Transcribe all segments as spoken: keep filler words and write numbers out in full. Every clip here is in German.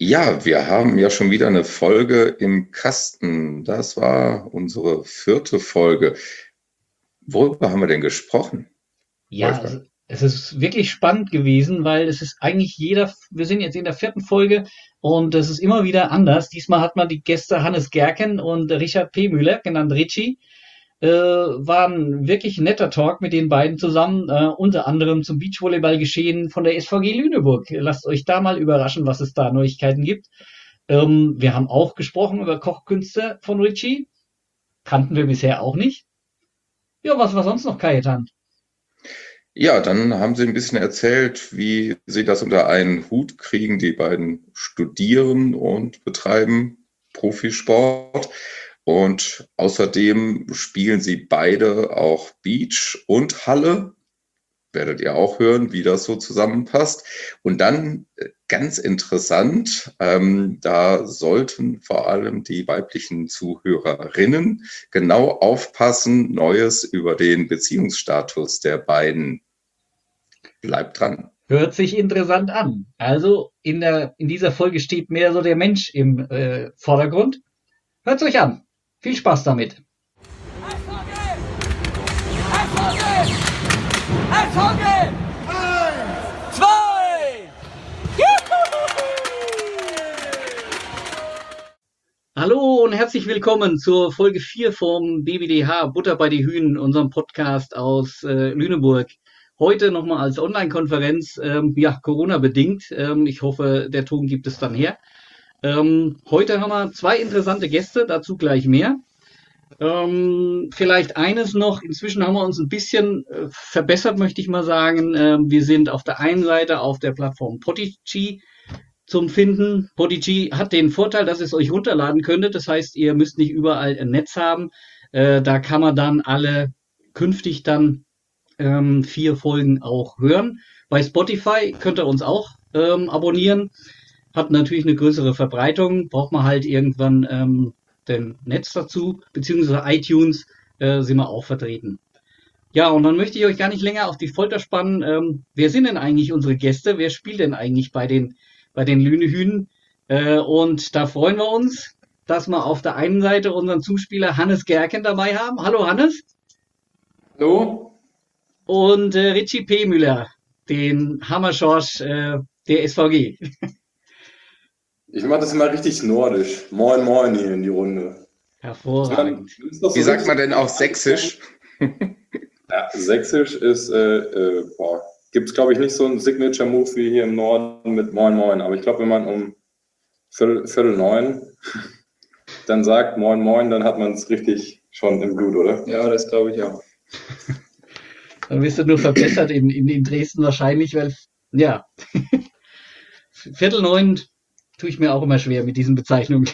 Ja, wir haben ja schon wieder eine Folge im Kasten. Das war unsere vierte Folge. Worüber haben wir denn gesprochen, Ja, Wolfgang? es, es ist wirklich spannend gewesen, weil es ist eigentlich jeder, wir sind jetzt in der vierten Folge und es ist immer wieder anders. Diesmal hat man die Gäste Hannes Gerken und Richard P. Müller, genannt Richie. Äh, war ein wirklich netter Talk mit den beiden zusammen, äh, unter anderem zum Beachvolleyball-Geschehen von der S V G Lüneburg. Lasst euch da mal überraschen, was es da Neuigkeiten gibt. Ähm, wir haben auch gesprochen über Kochkünste von Richie. Kannten wir bisher auch nicht. Ja, was war sonst noch, Kajetan? Ja, dann haben Sie ein bisschen erzählt, wie Sie das unter einen Hut kriegen. Die beiden studieren und betreiben Profisport. Und außerdem spielen Sie beide auch Beach und Halle. Werdet ihr auch hören, wie das so zusammenpasst. Und dann äh, ganz interessant, ähm, da sollten vor allem die weiblichen Zuhörerinnen genau aufpassen, Neues über den Beziehungsstatus der beiden. Bleibt dran. Hört sich interessant an. Also in der, in dieser Folge steht mehr so der Mensch im äh, Vordergrund. Hört's euch an. Viel Spaß damit. Eishockey! Eins, zwei! Hallo und herzlich willkommen zur Folge vier vom B B D H Butter bei die Hühnen, unserem Podcast aus äh, Lüneburg. Heute nochmal als Online-Konferenz, ähm, ja, Corona-bedingt. Ähm, ich hoffe, der Ton gibt es dann her. Ähm, heute haben wir zwei interessante Gäste, dazu gleich mehr. Ähm, vielleicht eines noch, inzwischen haben wir uns ein bisschen äh, verbessert, möchte ich mal sagen. Ähm, wir sind auf der einen Seite auf der Plattform Podigy zum Finden. Podigy hat den Vorteil, dass ihr es euch runterladen könntet. Das heißt, ihr müsst nicht überall ein Netz haben. Äh, da kann man dann alle künftig dann ähm, vier Folgen auch hören. Bei Spotify könnt ihr uns auch ähm, abonnieren. Hat natürlich eine größere Verbreitung. Braucht man halt irgendwann ähm, den Netz dazu, beziehungsweise iTunes äh, sind wir auch vertreten. Ja, und dann möchte ich euch gar nicht länger auf die Folter spannen. Ähm, wer sind denn eigentlich unsere Gäste? Wer spielt denn eigentlich bei den, bei den Lünehühnen? Äh, und da freuen wir uns, dass wir auf der einen Seite unseren Zuspieler Hannes Gerken dabei haben. Hallo Hannes. Hallo? Und äh, Richie P. Müller, den Hammerschorsch äh, der S V G. Ich mache das immer richtig nordisch. Moin, moin hier in die Runde. Hervorragend. Man ist doch Wie so sagt man richtig- denn auch sächsisch? Ja, sächsisch ist, äh, äh, boah, gibt es glaube ich nicht so einen Signature-Move wie hier im Norden mit Moin, moin. Aber ich glaube, wenn man um Viertel, Viertel neun dann sagt Moin, moin, dann hat man es richtig schon im Blut, oder? Ja, das glaube ich auch. Dann wirst du nur verbessert in, in, in Dresden wahrscheinlich, weil, ja, Viertel neun tue ich mir auch immer schwer mit diesen Bezeichnungen.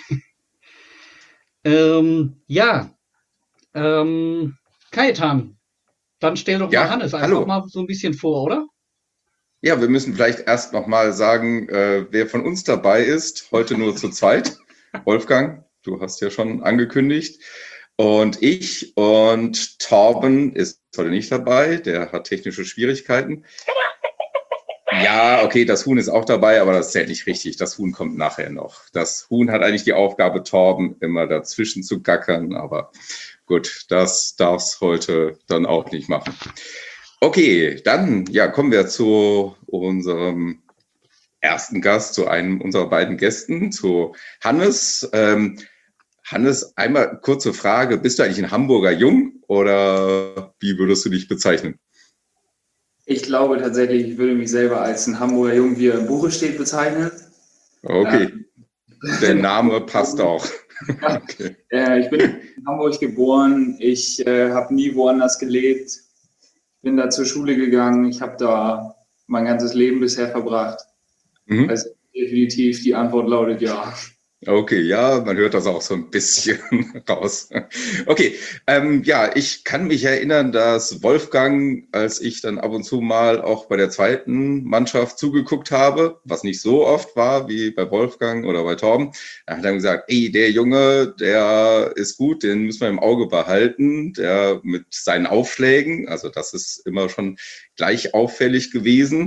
ähm, ja, ähm, Kajetan, dann stell doch Ja, mal Hannes einfach hallo. mal so ein bisschen vor, oder? Ja, wir müssen vielleicht erst noch mal sagen, äh, wer von uns dabei ist. Heute nur zu zweit. Wolfgang, du hast ja schon angekündigt. Und ich und Torben ist heute nicht dabei. Der hat technische Schwierigkeiten. Ja, okay, das Huhn ist auch dabei, aber das zählt nicht richtig. Das Huhn kommt nachher noch. Das Huhn hat eigentlich die Aufgabe, Torben immer dazwischen zu gackern. Aber gut, das darf's heute dann auch nicht machen. Okay, dann ja, kommen wir zu unserem ersten Gast, zu einem unserer beiden Gästen, zu Hannes. Ähm, Hannes, einmal kurze Frage, bist du eigentlich ein Hamburger Jung oder wie würdest du dich bezeichnen? Ich glaube tatsächlich, ich würde mich selber als ein Hamburger Jung, wie er im Buche steht, bezeichnen. Okay, der Name passt auch. Okay. Äh, ich bin in Hamburg geboren, ich äh, habe nie woanders gelebt, bin da zur Schule gegangen, ich habe da mein ganzes Leben bisher verbracht. Mhm. Also definitiv die Antwort lautet ja. Okay, ja, man hört das auch so ein bisschen raus. Okay, ähm, ja, ich kann mich erinnern, dass Wolfgang, als ich dann ab und zu mal auch bei der zweiten Mannschaft zugeguckt habe, was nicht so oft war wie bei Wolfgang oder bei Torben, da hat er gesagt, ey, der Junge, der ist gut, den müssen wir im Auge behalten, der mit seinen Aufschlägen, also das ist immer schon gleich auffällig gewesen.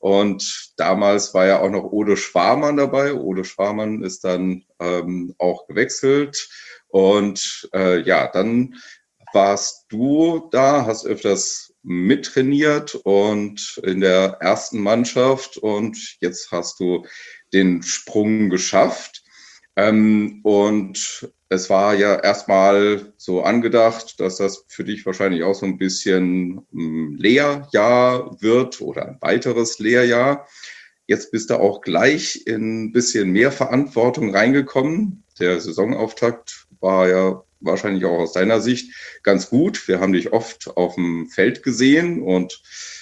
Und damals war ja auch noch Ode Schwarmann dabei. Ode Schwarmann ist dann ähm, auch gewechselt. Und äh, ja, dann warst du da, hast öfters mittrainiert und in der ersten Mannschaft. Und jetzt hast du den Sprung geschafft. Ähm, und es war ja erstmal so angedacht, dass das für dich wahrscheinlich auch so ein bisschen ein Lehrjahr wird oder ein weiteres Lehrjahr. Jetzt bist du auch gleich in ein bisschen mehr Verantwortung reingekommen. Der Saisonauftakt war ja wahrscheinlich auch aus deiner Sicht ganz gut. Wir haben dich oft auf dem Feld gesehen und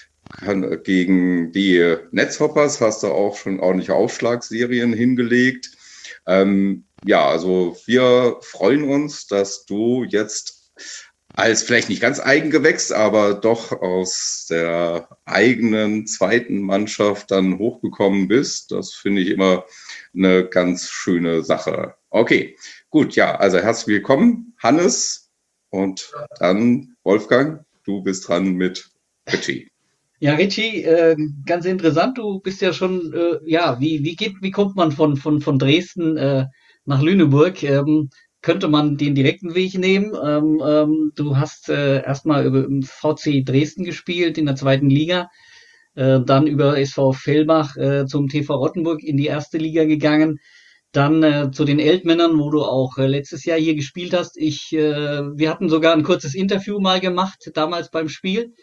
gegen die Netzhoppers hast du auch schon ordentliche Aufschlagsserien hingelegt. Ähm, ja, also wir freuen uns, dass du jetzt als vielleicht nicht ganz Eigengewächs, aber doch aus der eigenen zweiten Mannschaft dann hochgekommen bist. Das finde ich immer eine ganz schöne Sache. Okay, gut, ja, also herzlich willkommen, Hannes, und dann Wolfgang, du bist dran mit Richie. Ja, Richie, äh, ganz interessant. Du bist ja schon, äh, ja, wie, wie geht, wie kommt man von, von, von Dresden äh, nach Lüneburg? Ähm, könnte man den direkten Weg nehmen? Ähm, ähm, du hast äh, erstmal über im V C Dresden gespielt in der zweiten Liga, äh, dann über S V Fellbach äh, zum T V Rottenburg in die erste Liga gegangen, dann äh, zu den Eltmännern, wo du auch äh, letztes Jahr hier gespielt hast. Ich, äh, wir hatten sogar ein kurzes Interview mal gemacht, damals beim Spiel.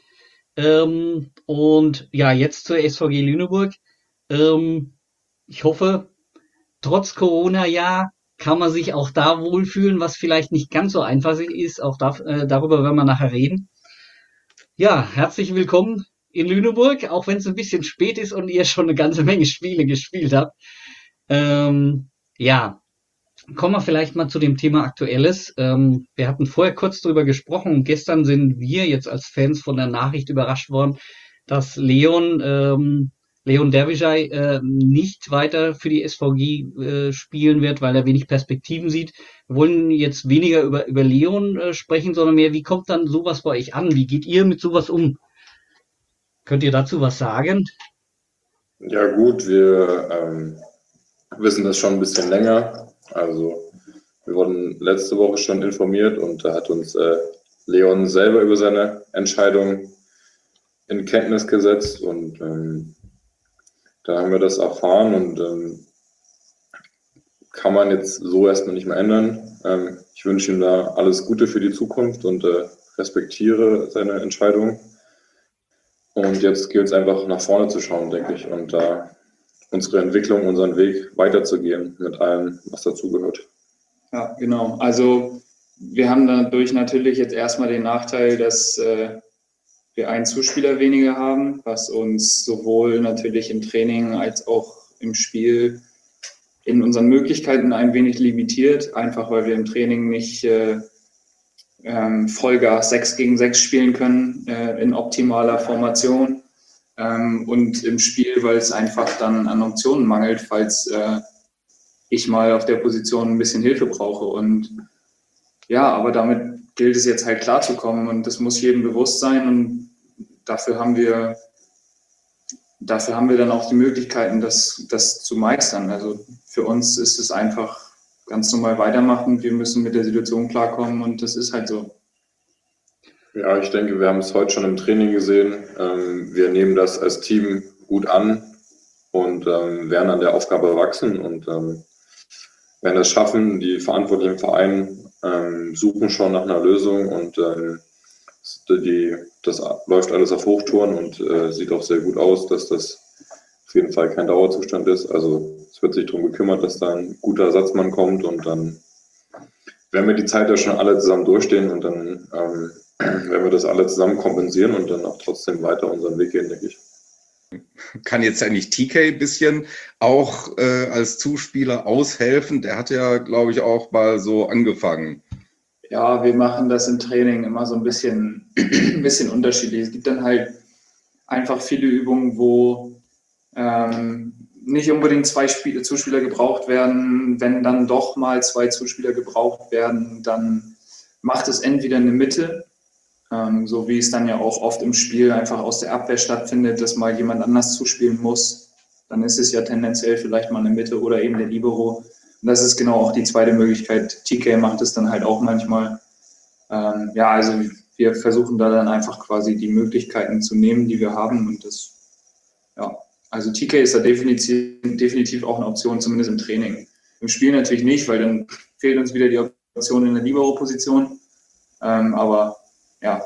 Ähm, und ja, jetzt zur S V G Lüneburg. Ähm, ich hoffe, trotz Corona-Jahr kann man sich auch da wohlfühlen, was vielleicht nicht ganz so einfach ist. Auch da, äh, darüber werden wir nachher reden. Ja, herzlich willkommen in Lüneburg, auch wenn es ein bisschen spät ist und ihr schon eine ganze Menge Spiele gespielt habt. Ähm, ja, kommen wir vielleicht mal zu dem Thema Aktuelles. Ähm, wir hatten vorher kurz drüber gesprochen und gestern sind wir jetzt als Fans von der Nachricht überrascht worden, dass Leon, ähm, Leon Dervischay äh, nicht weiter für die S V G äh, spielen wird, weil er wenig Perspektiven sieht. Wir wollen jetzt weniger über, über Leon äh, sprechen, sondern mehr, wie kommt dann sowas bei euch an? Wie geht ihr mit sowas um? Könnt ihr dazu was sagen? Ja gut, wir ähm, wissen das schon ein bisschen länger. Also wir wurden letzte Woche schon informiert und da hat uns äh, Leon selber über seine Entscheidung in Kenntnis gesetzt und ähm, da haben wir das erfahren und ähm, kann man jetzt so erstmal nicht mehr ändern. Ähm, ich wünsche ihm da alles Gute für die Zukunft und äh, respektiere seine Entscheidung. Und jetzt gilt es einfach nach vorne zu schauen, denke ich, und da äh, unsere Entwicklung, unseren Weg weiterzugehen mit allem, was dazugehört. Ja, genau. Also wir haben dadurch natürlich jetzt erstmal den Nachteil, dass äh, wir einen Zuspieler weniger haben, was uns sowohl natürlich im Training als auch im Spiel in unseren Möglichkeiten ein wenig limitiert, einfach weil wir im Training nicht äh, ähm, Vollgas sechs gegen sechs spielen können äh, in optimaler Formation. Ähm, und im Spiel, weil es einfach dann an Optionen mangelt, falls äh, ich mal auf der Position ein bisschen Hilfe brauche. Und ja, aber damit gilt es jetzt halt klarzukommen und das muss jedem bewusst sein und dafür haben wir, dafür haben wir dann auch die Möglichkeiten, das, das zu meistern. Also für uns ist es einfach ganz normal weitermachen. Wir müssen mit der Situation klarkommen und das ist halt so. Ja, ich denke, wir haben es heute schon im Training gesehen. Ähm, wir nehmen das als Team gut an und ähm, werden an der Aufgabe wachsen und ähm, werden es schaffen. Die Verantwortlichen im Verein ähm, suchen schon nach einer Lösung und ähm, die, das läuft alles auf Hochtouren und äh, sieht auch sehr gut aus, dass das auf jeden Fall kein Dauerzustand ist. Also es wird sich darum gekümmert, dass da ein guter Ersatzmann kommt und dann werden wir die Zeit ja schon alle zusammen durchstehen und dann ähm, werden wir das alle zusammen kompensieren und dann auch trotzdem weiter unseren Weg gehen, denke ich. Kann jetzt eigentlich T K ein bisschen auch äh, als Zuspieler aushelfen? Der hat ja, glaube ich, auch mal so angefangen. Ja, wir machen das im Training immer so ein bisschen, ein bisschen unterschiedlich. Es gibt dann halt einfach viele Übungen, wo ähm, nicht unbedingt zwei Spiel- Zuspieler gebraucht werden. Wenn dann doch mal zwei Zuspieler gebraucht werden, dann macht es entweder eine Mitte Ähm, so wie es dann ja auch oft im Spiel einfach aus der Abwehr stattfindet, dass mal jemand anders zuspielen muss. Dann ist es ja tendenziell vielleicht mal eine Mitte oder eben der Libero. Und das ist genau auch die zweite Möglichkeit. T K macht es dann halt auch manchmal. Ähm, ja, also wir versuchen da dann einfach quasi die Möglichkeiten zu nehmen, die wir haben. Und das, ja, also T K ist da definitiv, definitiv auch eine Option, zumindest im Training. Im Spiel natürlich nicht, weil dann fehlt uns wieder die Option in der Libero-Position. Ähm, aber ja.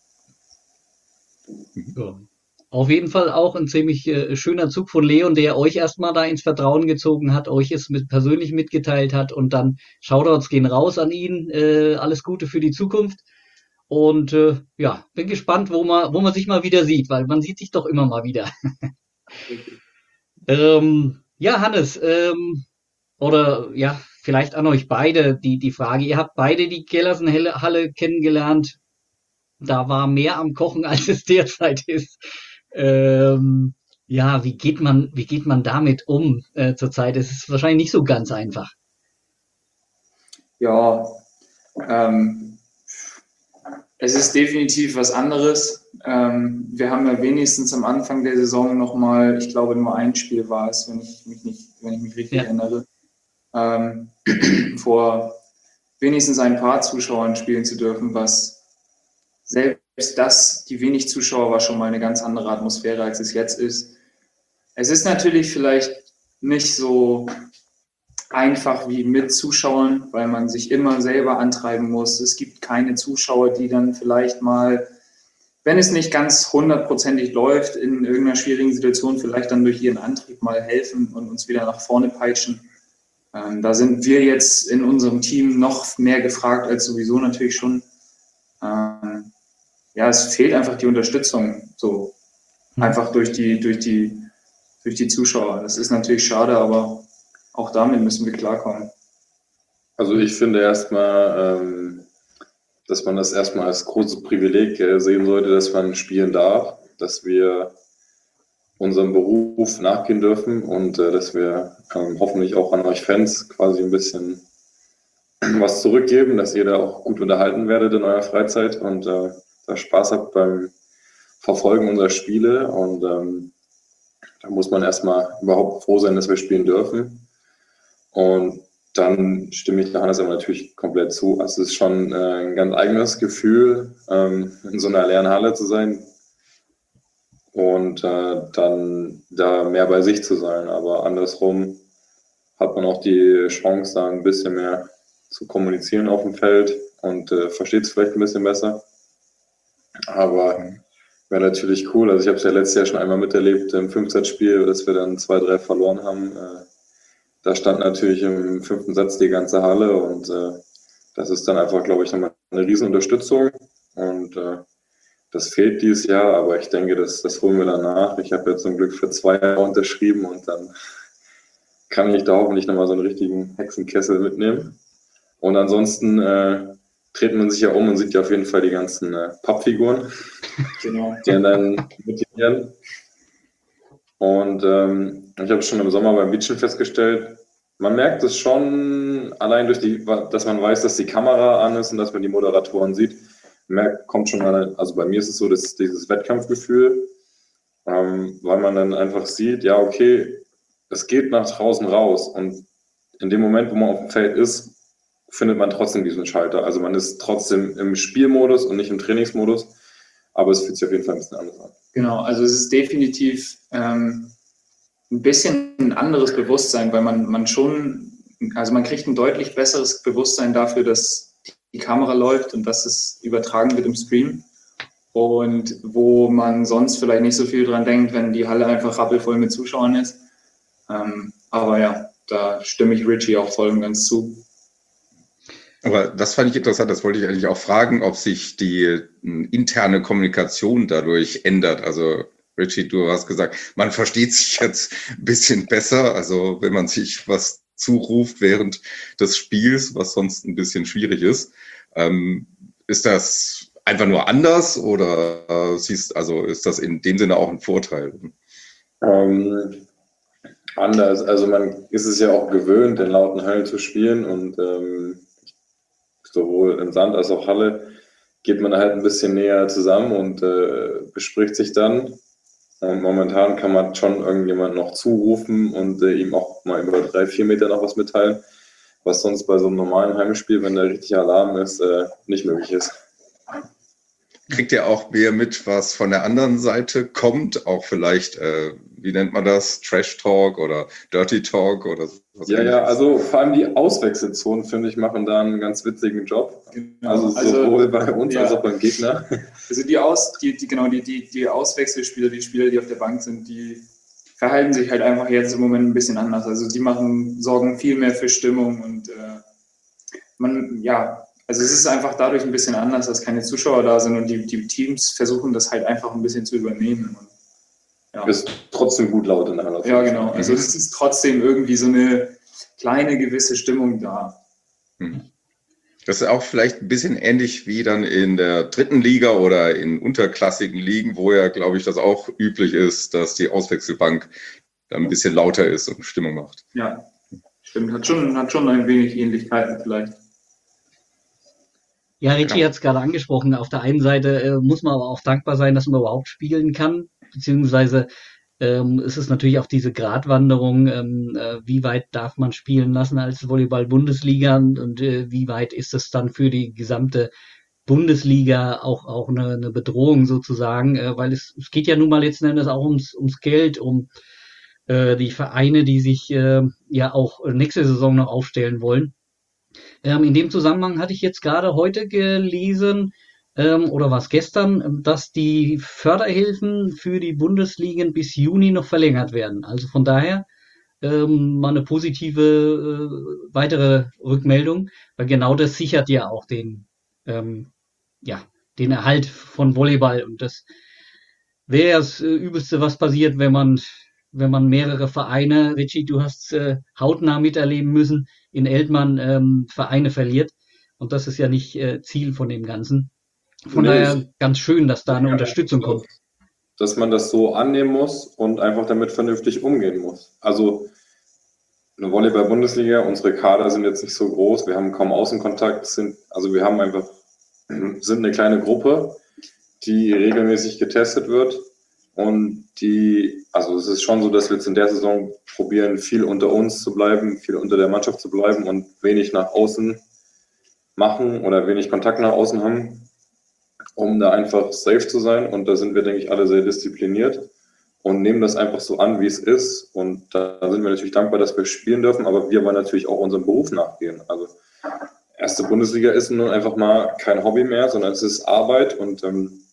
Ja. Auf jeden Fall auch ein ziemlich äh, schöner Zug von Leon, der euch erstmal da ins Vertrauen gezogen hat, euch es mit, persönlich mitgeteilt hat und dann Shoutouts gehen raus an ihn. Äh, alles Gute für die Zukunft. Und äh, ja, bin gespannt, wo man, wo man sich mal wieder sieht, weil man sieht sich doch immer mal wieder. ähm, ja, Hannes, ähm, oder ja, vielleicht an euch beide die, die Frage. Ihr habt beide die Gellersen-Halle kennengelernt. Da war mehr am Kochen, als es derzeit ist. Ähm, ja, wie geht man, wie geht man damit um äh, zurzeit? Es ist wahrscheinlich nicht so ganz einfach. Ja, ähm, es ist definitiv was anderes. Ähm, wir haben ja wenigstens am Anfang der Saison nochmal, ich glaube nur ein Spiel war es, wenn ich mich nicht, wenn ich mich richtig ja. erinnere, ähm, vor wenigstens ein paar Zuschauern spielen zu dürfen, was selbst das, die wenig Zuschauer, war schon mal eine ganz andere Atmosphäre, als es jetzt ist. Es ist natürlich vielleicht nicht so einfach wie mit Zuschauern, weil man sich immer selber antreiben muss. Es gibt keine Zuschauer, die dann vielleicht mal, wenn es nicht ganz hundertprozentig läuft, in irgendeiner schwierigen Situation vielleicht dann durch ihren Antrieb mal helfen und uns wieder nach vorne peitschen. Ähm, da sind wir jetzt in unserem Team noch mehr gefragt als sowieso natürlich schon. Ähm, ja, es fehlt einfach die Unterstützung, so einfach durch die, durch die, durch die Zuschauer. Das ist natürlich schade, aber auch damit müssen wir klarkommen. Also ich finde erstmal, ähm, dass man das erstmal als großes Privileg äh, sehen sollte, dass man spielen darf, dass wir unserem Beruf nachgehen dürfen und äh, dass wir ähm, hoffentlich auch an euch Fans quasi ein bisschen was zurückgeben, dass ihr da auch gut unterhalten werdet in eurer Freizeit und äh, da Spaß habt beim Verfolgen unserer Spiele. Und ähm, da muss man erstmal überhaupt froh sein, dass wir spielen dürfen. Und dann stimme ich Hannes aber natürlich komplett zu. Es ist schon äh, ein ganz eigenes Gefühl, ähm, in so einer leeren Halle zu sein und äh, dann da mehr bei sich zu sein. Aber andersrum hat man auch die Chance, da ein bisschen mehr zu kommunizieren auf dem Feld und äh, versteht es vielleicht ein bisschen besser. Aber wäre natürlich cool. Also ich habe es ja letztes Jahr schon einmal miterlebt im Fünfsatzspiel, dass wir dann zwei, drei verloren haben. Äh, da stand natürlich im fünften Satz die ganze Halle und äh, das ist dann einfach, glaube ich, nochmal eine riesen Unterstützung und äh, das fehlt dieses Jahr, aber ich denke, das, das holen wir danach. Ich habe jetzt zum Glück für zwei Jahre unterschrieben und dann kann ich da hoffentlich nochmal so einen richtigen Hexenkessel mitnehmen. Und ansonsten äh, dreht man sich ja um und sieht ja auf jeden Fall die ganzen äh, Pappfiguren, genau, die dann motivieren. Und ähm, ich habe schon im Sommer beim Beachen festgestellt, man merkt es schon allein durch die, dass man weiß, dass die Kamera an ist und dass man die Moderatoren sieht, merkt, kommt schon mal, also bei mir ist es so, dass dieses Wettkampfgefühl, ähm, weil man dann einfach sieht, ja okay, es geht nach draußen raus und in dem Moment, wo man auf dem Feld ist, findet man trotzdem diesen Schalter. Also man ist trotzdem im Spielmodus und nicht im Trainingsmodus, aber es fühlt sich auf jeden Fall ein bisschen anders an. Genau, also es ist definitiv ähm, ein bisschen ein anderes Bewusstsein, weil man, man schon, also man kriegt ein deutlich besseres Bewusstsein dafür, dass die Kamera läuft und dass es übertragen wird im Stream. Und wo man sonst vielleicht nicht so viel dran denkt, wenn die Halle einfach rappelvoll mit Zuschauern ist. Ähm, aber ja, da stimme ich Richie auch voll und ganz zu. Aber das fand ich interessant, das wollte ich eigentlich auch fragen, ob sich die äh, interne Kommunikation dadurch ändert. Also Richie, du hast gesagt, man versteht sich jetzt ein bisschen besser, also wenn man sich was zuruft während des Spiels, was sonst ein bisschen schwierig ist. Ähm, ist das einfach nur anders oder äh, siehst, also ist das in dem Sinne auch ein Vorteil? Ähm, anders, also man ist es ja auch gewöhnt, in lauten Hallen zu spielen und ähm, sowohl in Sand als auch Halle geht man halt ein bisschen näher zusammen und äh, bespricht sich dann. Und momentan kann man schon irgendjemand noch zurufen und äh, ihm auch mal über drei, vier Meter noch was mitteilen, was sonst bei so einem normalen Heimspiel, wenn da richtig Alarm ist, äh, nicht möglich ist. Kriegt ihr auch mehr mit, was von der anderen Seite kommt? Auch vielleicht, äh, wie nennt man das? Trash Talk oder Dirty Talk oder was? Ja, ja, also vor allem die Auswechselzonen, finde ich, machen da einen ganz witzigen Job. Genau. Also sowohl also, bei uns ja. als auch beim Gegner. Also die Aus, die, die, genau, die, die, die Auswechselspieler, die Spieler, die auf der Bank sind, die verhalten sich halt einfach jetzt im Moment ein bisschen anders. Also die machen, sorgen viel mehr für Stimmung und äh, man, ja, also es ist einfach dadurch ein bisschen anders, dass keine Zuschauer da sind und die, die Teams versuchen das halt einfach ein bisschen zu übernehmen. Und, ja. Ist trotzdem gut laut in der Halle. Ja, genau. Also es ist trotzdem irgendwie so eine kleine gewisse Stimmung da. Das ist auch vielleicht ein bisschen ähnlich wie dann in der dritten Liga oder in unterklassigen Ligen, wo ja, glaube ich, das auch üblich ist, dass die Auswechselbank dann ein bisschen lauter ist und Stimmung macht. Ja, stimmt. Hat schon, hat schon ein wenig Ähnlichkeiten vielleicht. Ja, Richie genau. hat es gerade angesprochen. Auf der einen Seite äh, muss man aber auch dankbar sein, dass man überhaupt spielen kann, beziehungsweise ähm, ist es natürlich auch diese Gratwanderung, ähm, äh, wie weit darf man spielen lassen als Volleyball-Bundesliga und, und äh, wie weit ist es dann für die gesamte Bundesliga auch auch eine, eine Bedrohung sozusagen, äh, weil es, es geht ja nun mal letzten Endes auch ums, ums Geld, um äh, die Vereine, die sich äh, ja auch nächste Saison noch aufstellen wollen. Ähm, in dem Zusammenhang hatte ich jetzt gerade heute gelesen, ähm, oder war es gestern, dass die Förderhilfen für die Bundesligen bis Juni noch verlängert werden. Also von daher ähm, mal eine positive äh, weitere Rückmeldung, weil genau das sichert ja auch den, ähm, ja, den Erhalt von Volleyball. Und das wäre das äh, Übelste, was passiert, wenn man wenn man mehrere Vereine, Richie, du hast äh, hautnah miterleben müssen, in Eltmann ähm, Vereine verliert. Und das ist ja nicht äh, Ziel von dem Ganzen. Von nee, daher ganz schön, dass da eine ja, Unterstützung kommt. Dass man das so annehmen muss und einfach damit vernünftig umgehen muss. Also eine Volleyball-Bundesliga, unsere Kader sind jetzt nicht so groß, wir haben kaum Außenkontakt, sind, also wir haben einfach, sind eine kleine Gruppe, die regelmäßig getestet wird. Und die, also es ist schon so, dass wir jetzt in der Saison probieren, viel unter uns zu bleiben, viel unter der Mannschaft zu bleiben und wenig nach außen machen oder wenig Kontakt nach außen haben, um da einfach safe zu sein. Und da sind wir, denke ich, alle sehr diszipliniert und nehmen das einfach so an, wie es ist. Und da sind wir natürlich dankbar, dass wir spielen dürfen, aber wir wollen natürlich auch unserem Beruf nachgehen. Also erste Bundesliga ist nun einfach mal kein Hobby mehr, sondern es ist Arbeit und ähm,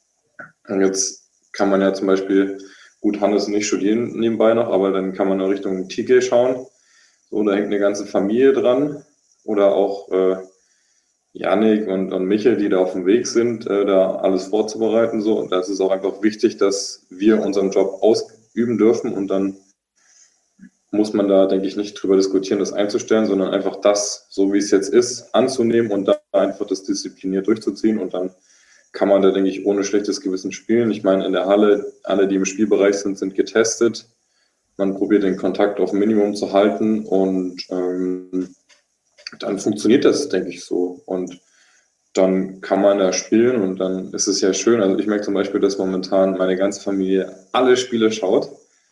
jetzt kann man ja zum Beispiel, gut, Hannes und ich studieren nebenbei noch, aber dann kann man in Richtung T K schauen. So, da hängt eine ganze Familie dran. Oder auch äh, Yannick und, und Michel, die da auf dem Weg sind, äh, da alles vorzubereiten. So. Und das ist auch einfach wichtig, dass wir unseren Job ausüben dürfen. Und dann muss man da, denke ich, nicht drüber diskutieren, das einzustellen, sondern einfach das, so wie es jetzt ist, anzunehmen und da einfach das diszipliniert durchzuziehen. Und dann kann man da, denke ich, ohne schlechtes Gewissen spielen. Ich meine, in der Halle, alle, die im Spielbereich sind, sind getestet. Man probiert den Kontakt auf Minimum zu halten und ähm, dann funktioniert das, denke ich, so. Und dann kann man da spielen und dann ist es ja schön. Also ich merke zum Beispiel, dass momentan meine ganze Familie alle Spiele schaut,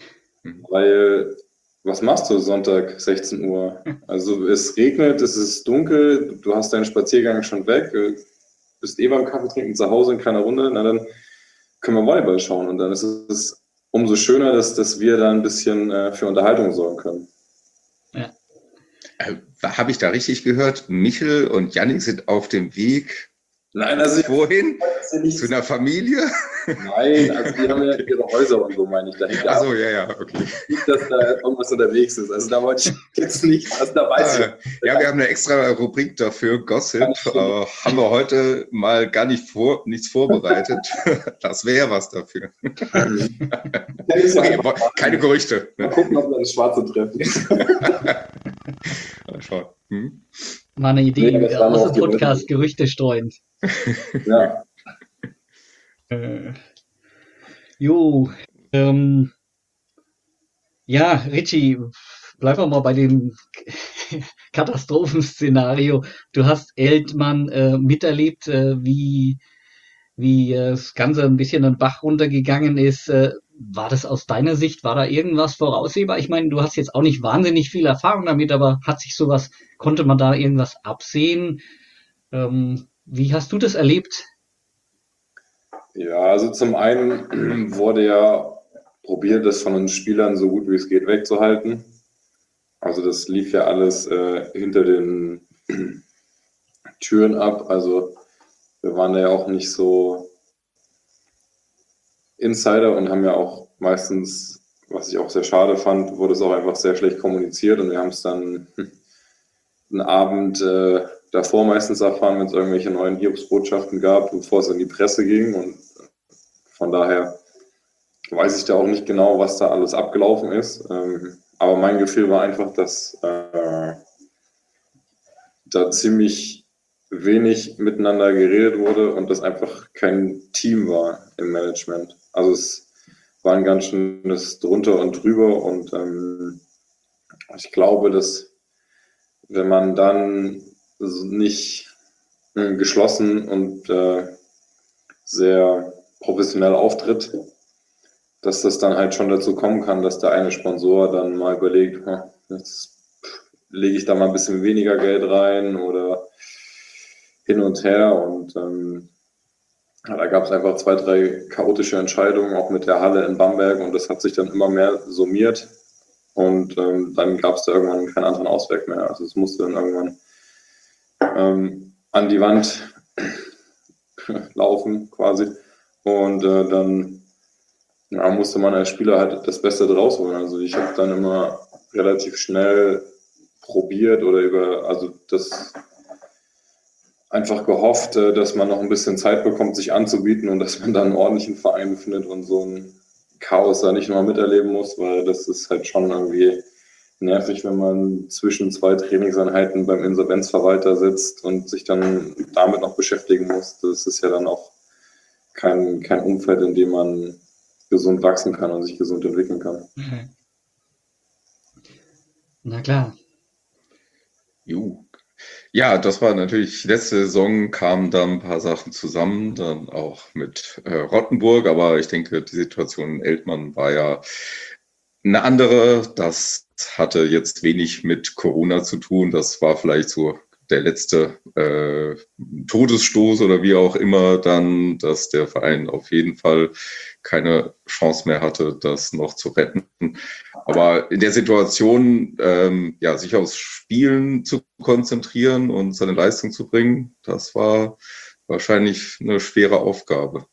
weil was machst du Sonntag sechzehn Uhr? Also es regnet, es ist dunkel, du hast deinen Spaziergang schon weg, bist eh beim Kaffee trinken zu Hause in keiner Runde, na dann können wir Volleyball schauen. Und dann ist es umso schöner, dass, dass wir da ein bisschen äh, für Unterhaltung sorgen können. Ja. Äh, Habe ich da richtig gehört? Michel und Yannick sind auf dem Weg. Nein, also wohin? Zu einer Familie? Nein, also die haben ja ihre Häuser und so, meine ich. Dahinter. Ach so, ja, ja, okay. Nicht, dass da irgendwas unterwegs ist. Also da wollte ich jetzt nicht, also da weiß ah, ich. Ja, wir haben eine extra Rubrik dafür, Gossip. Äh, haben wir heute mal gar nicht vor, nichts vorbereitet. Das wäre was dafür. Okay, keine Gerüchte. Mal gucken, ob wir das Schwarze treffen. Schauen. Hm? Mal eine Idee, nee, aus dem Podcast Gerüchte streuen. Ja. Äh, jo, ähm, ja, Richie, bleib doch mal bei dem Katastrophenszenario. Du hast Eltmann äh, miterlebt, äh, wie, wie äh, das Ganze ein bisschen den Bach runtergegangen ist. Äh, war das aus deiner Sicht, war da irgendwas voraussehbar? Ich meine, du hast jetzt auch nicht wahnsinnig viel Erfahrung damit, aber hat sich sowas, konnte man da irgendwas absehen? Ähm, wie hast du das erlebt? Ja, also zum einen wurde ja probiert, das von den Spielern so gut wie es geht wegzuhalten. Also das lief ja alles äh, hinter den Türen ab. Also wir waren da ja auch nicht so Insider und haben ja auch meistens, was ich auch sehr schade fand, wurde es auch einfach sehr schlecht kommuniziert und wir haben es dann einen Abend äh, davor meistens erfahren, wenn es irgendwelche neuen Hiobsbotschaften gab, bevor es in die Presse ging, und von daher weiß ich da auch nicht genau, was da alles abgelaufen ist. Ähm, aber mein Gefühl war einfach, dass äh, da ziemlich wenig miteinander geredet wurde und das einfach kein Team war im Management. Also es war ein ganz schönes drunter und drüber und ähm, ich glaube, dass wenn man dann nicht äh, geschlossen und äh, sehr professionell auftritt, dass das dann halt schon dazu kommen kann, dass der eine Sponsor dann mal überlegt, jetzt lege ich da mal ein bisschen weniger Geld rein oder hin und her. Und ähm, da gab es einfach zwei, drei chaotische Entscheidungen, auch mit der Halle in Bamberg, und das hat sich dann immer mehr summiert. Und ähm, dann gab es da irgendwann keinen anderen Ausweg mehr. Also es musste dann irgendwann ähm, an die Wand laufen quasi. Und äh, dann ja, musste man als Spieler halt das Beste draus holen. Also ich habe dann immer relativ schnell probiert oder über, also das einfach gehofft, dass man noch ein bisschen Zeit bekommt, sich anzubieten und dass man dann einen ordentlichen Verein findet und so ein Chaos da nicht nochmal miterleben muss, weil das ist halt schon irgendwie nervig, wenn man zwischen zwei Trainingseinheiten beim Insolvenzverwalter sitzt und sich dann damit noch beschäftigen muss. Das ist ja dann auch kein, kein Umfeld, in dem man gesund wachsen kann und sich gesund entwickeln kann. Na klar. Juh. Ja, das war natürlich, letzte Saison kamen dann ein paar Sachen zusammen, dann auch mit äh, Rottenburg, aber ich denke, die Situation in Eltmann war ja eine andere. Das hatte jetzt wenig mit Corona zu tun. Das war vielleicht so der letzte äh, Todesstoß oder wie auch immer dann, dass der Verein auf jeden Fall keine Chance mehr hatte, das noch zu retten. Aber in der Situation, ähm, ja, sich aufs Spielen zu konzentrieren und seine Leistung zu bringen, das war wahrscheinlich eine schwere Aufgabe.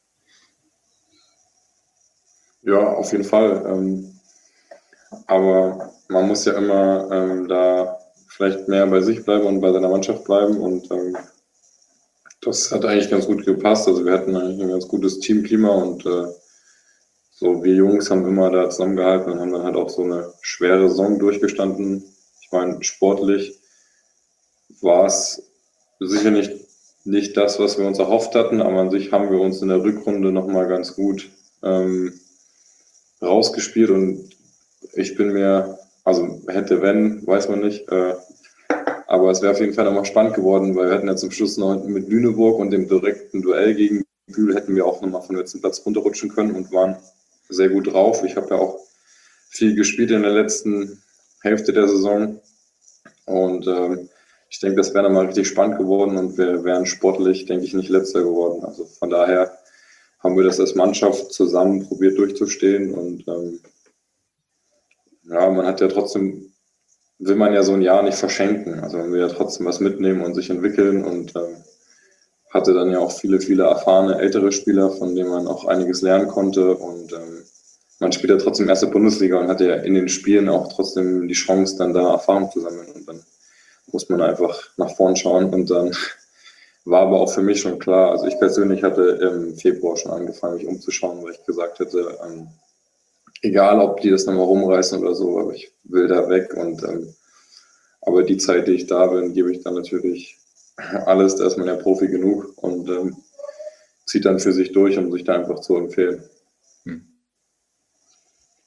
Ja, auf jeden Fall. Ähm, aber man muss ja immer ähm, da vielleicht mehr bei sich bleiben und bei seiner Mannschaft bleiben, und ähm, das hat eigentlich ganz gut gepasst. Also wir hatten eigentlich ein ganz gutes Teamklima und äh, so wir Jungs haben immer da zusammengehalten und haben dann halt auch so eine schwere Saison durchgestanden. Ich meine, sportlich war es sicher nicht, nicht das, was wir uns erhofft hatten, aber an sich haben wir uns in der Rückrunde nochmal ganz gut ähm, rausgespielt, und ich bin mir, also hätte, wenn, weiß man nicht, äh, aber es wäre auf jeden Fall nochmal spannend geworden, weil wir hatten ja zum Schluss noch mit Lüneburg und dem direkten Duell gegen Bühl hätten wir auch nochmal von letzten Platz runterrutschen können und waren sehr gut drauf. Ich habe ja auch viel gespielt in der letzten Hälfte der Saison und ähm, ich denke, das wäre nochmal richtig spannend geworden und wir wären sportlich, denke ich, nicht letzter geworden. Also von daher haben wir das als Mannschaft zusammen probiert durchzustehen, und ähm, ja, man hat ja trotzdem, will man ja so ein Jahr nicht verschenken. Also man will ja trotzdem was mitnehmen und sich entwickeln, und ähm, hatte dann ja auch viele, viele erfahrene ältere Spieler, von denen man auch einiges lernen konnte, und ähm, man spielt ja trotzdem erste Bundesliga und hatte ja in den Spielen auch trotzdem die Chance, dann da Erfahrung zu sammeln, und dann muss man einfach nach vorn schauen, und dann war aber auch für mich schon klar, also ich persönlich hatte im Februar schon angefangen, mich umzuschauen, weil ich gesagt hätte, ähm, egal ob die das nochmal rumreißen oder so, aber ich will da weg, und ähm, aber die Zeit, die ich da bin, gebe ich dann natürlich alles, da ist man ja Profi genug und ähm, zieht dann für sich durch, um sich da einfach zu empfehlen.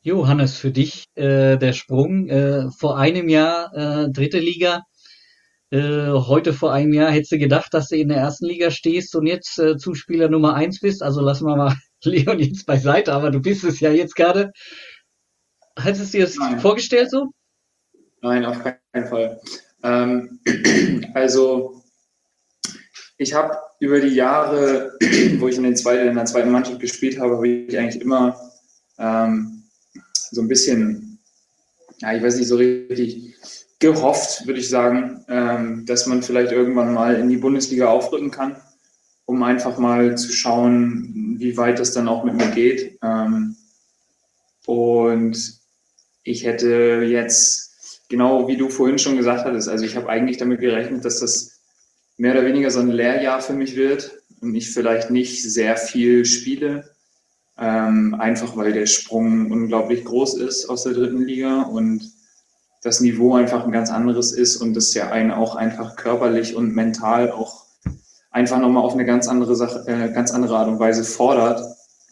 Johannes, für dich äh, der Sprung. Äh, vor einem Jahr äh, dritte Liga. Äh, heute vor einem Jahr hättest du gedacht, dass du in der ersten Liga stehst und jetzt äh, Zuspieler Nummer eins bist. Also lassen wir mal Leon jetzt beiseite, aber du bist es ja jetzt gerade. Hättest du dir das Nein. vorgestellt so? Nein, auf keinen Fall. Ähm, also ich habe über die Jahre, wo ich in, den zweiten, in der zweiten Mannschaft gespielt habe, habe ich eigentlich immer ähm, so ein bisschen, ja, ich weiß nicht so richtig, gehofft, würde ich sagen, ähm, dass man vielleicht irgendwann mal in die Bundesliga aufrücken kann, um einfach mal zu schauen, wie weit das dann auch mit mir geht. Ähm, und ich hätte jetzt, genau wie du vorhin schon gesagt hattest, also ich habe eigentlich damit gerechnet, dass das mehr oder weniger so ein Lehrjahr für mich wird und ich vielleicht nicht sehr viel spiele, ähm, einfach weil der Sprung unglaublich groß ist aus der dritten Liga und das Niveau einfach ein ganz anderes ist und das ja einen auch einfach körperlich und mental auch einfach nochmal auf eine ganz andere Sache, äh, ganz andere Art und Weise fordert.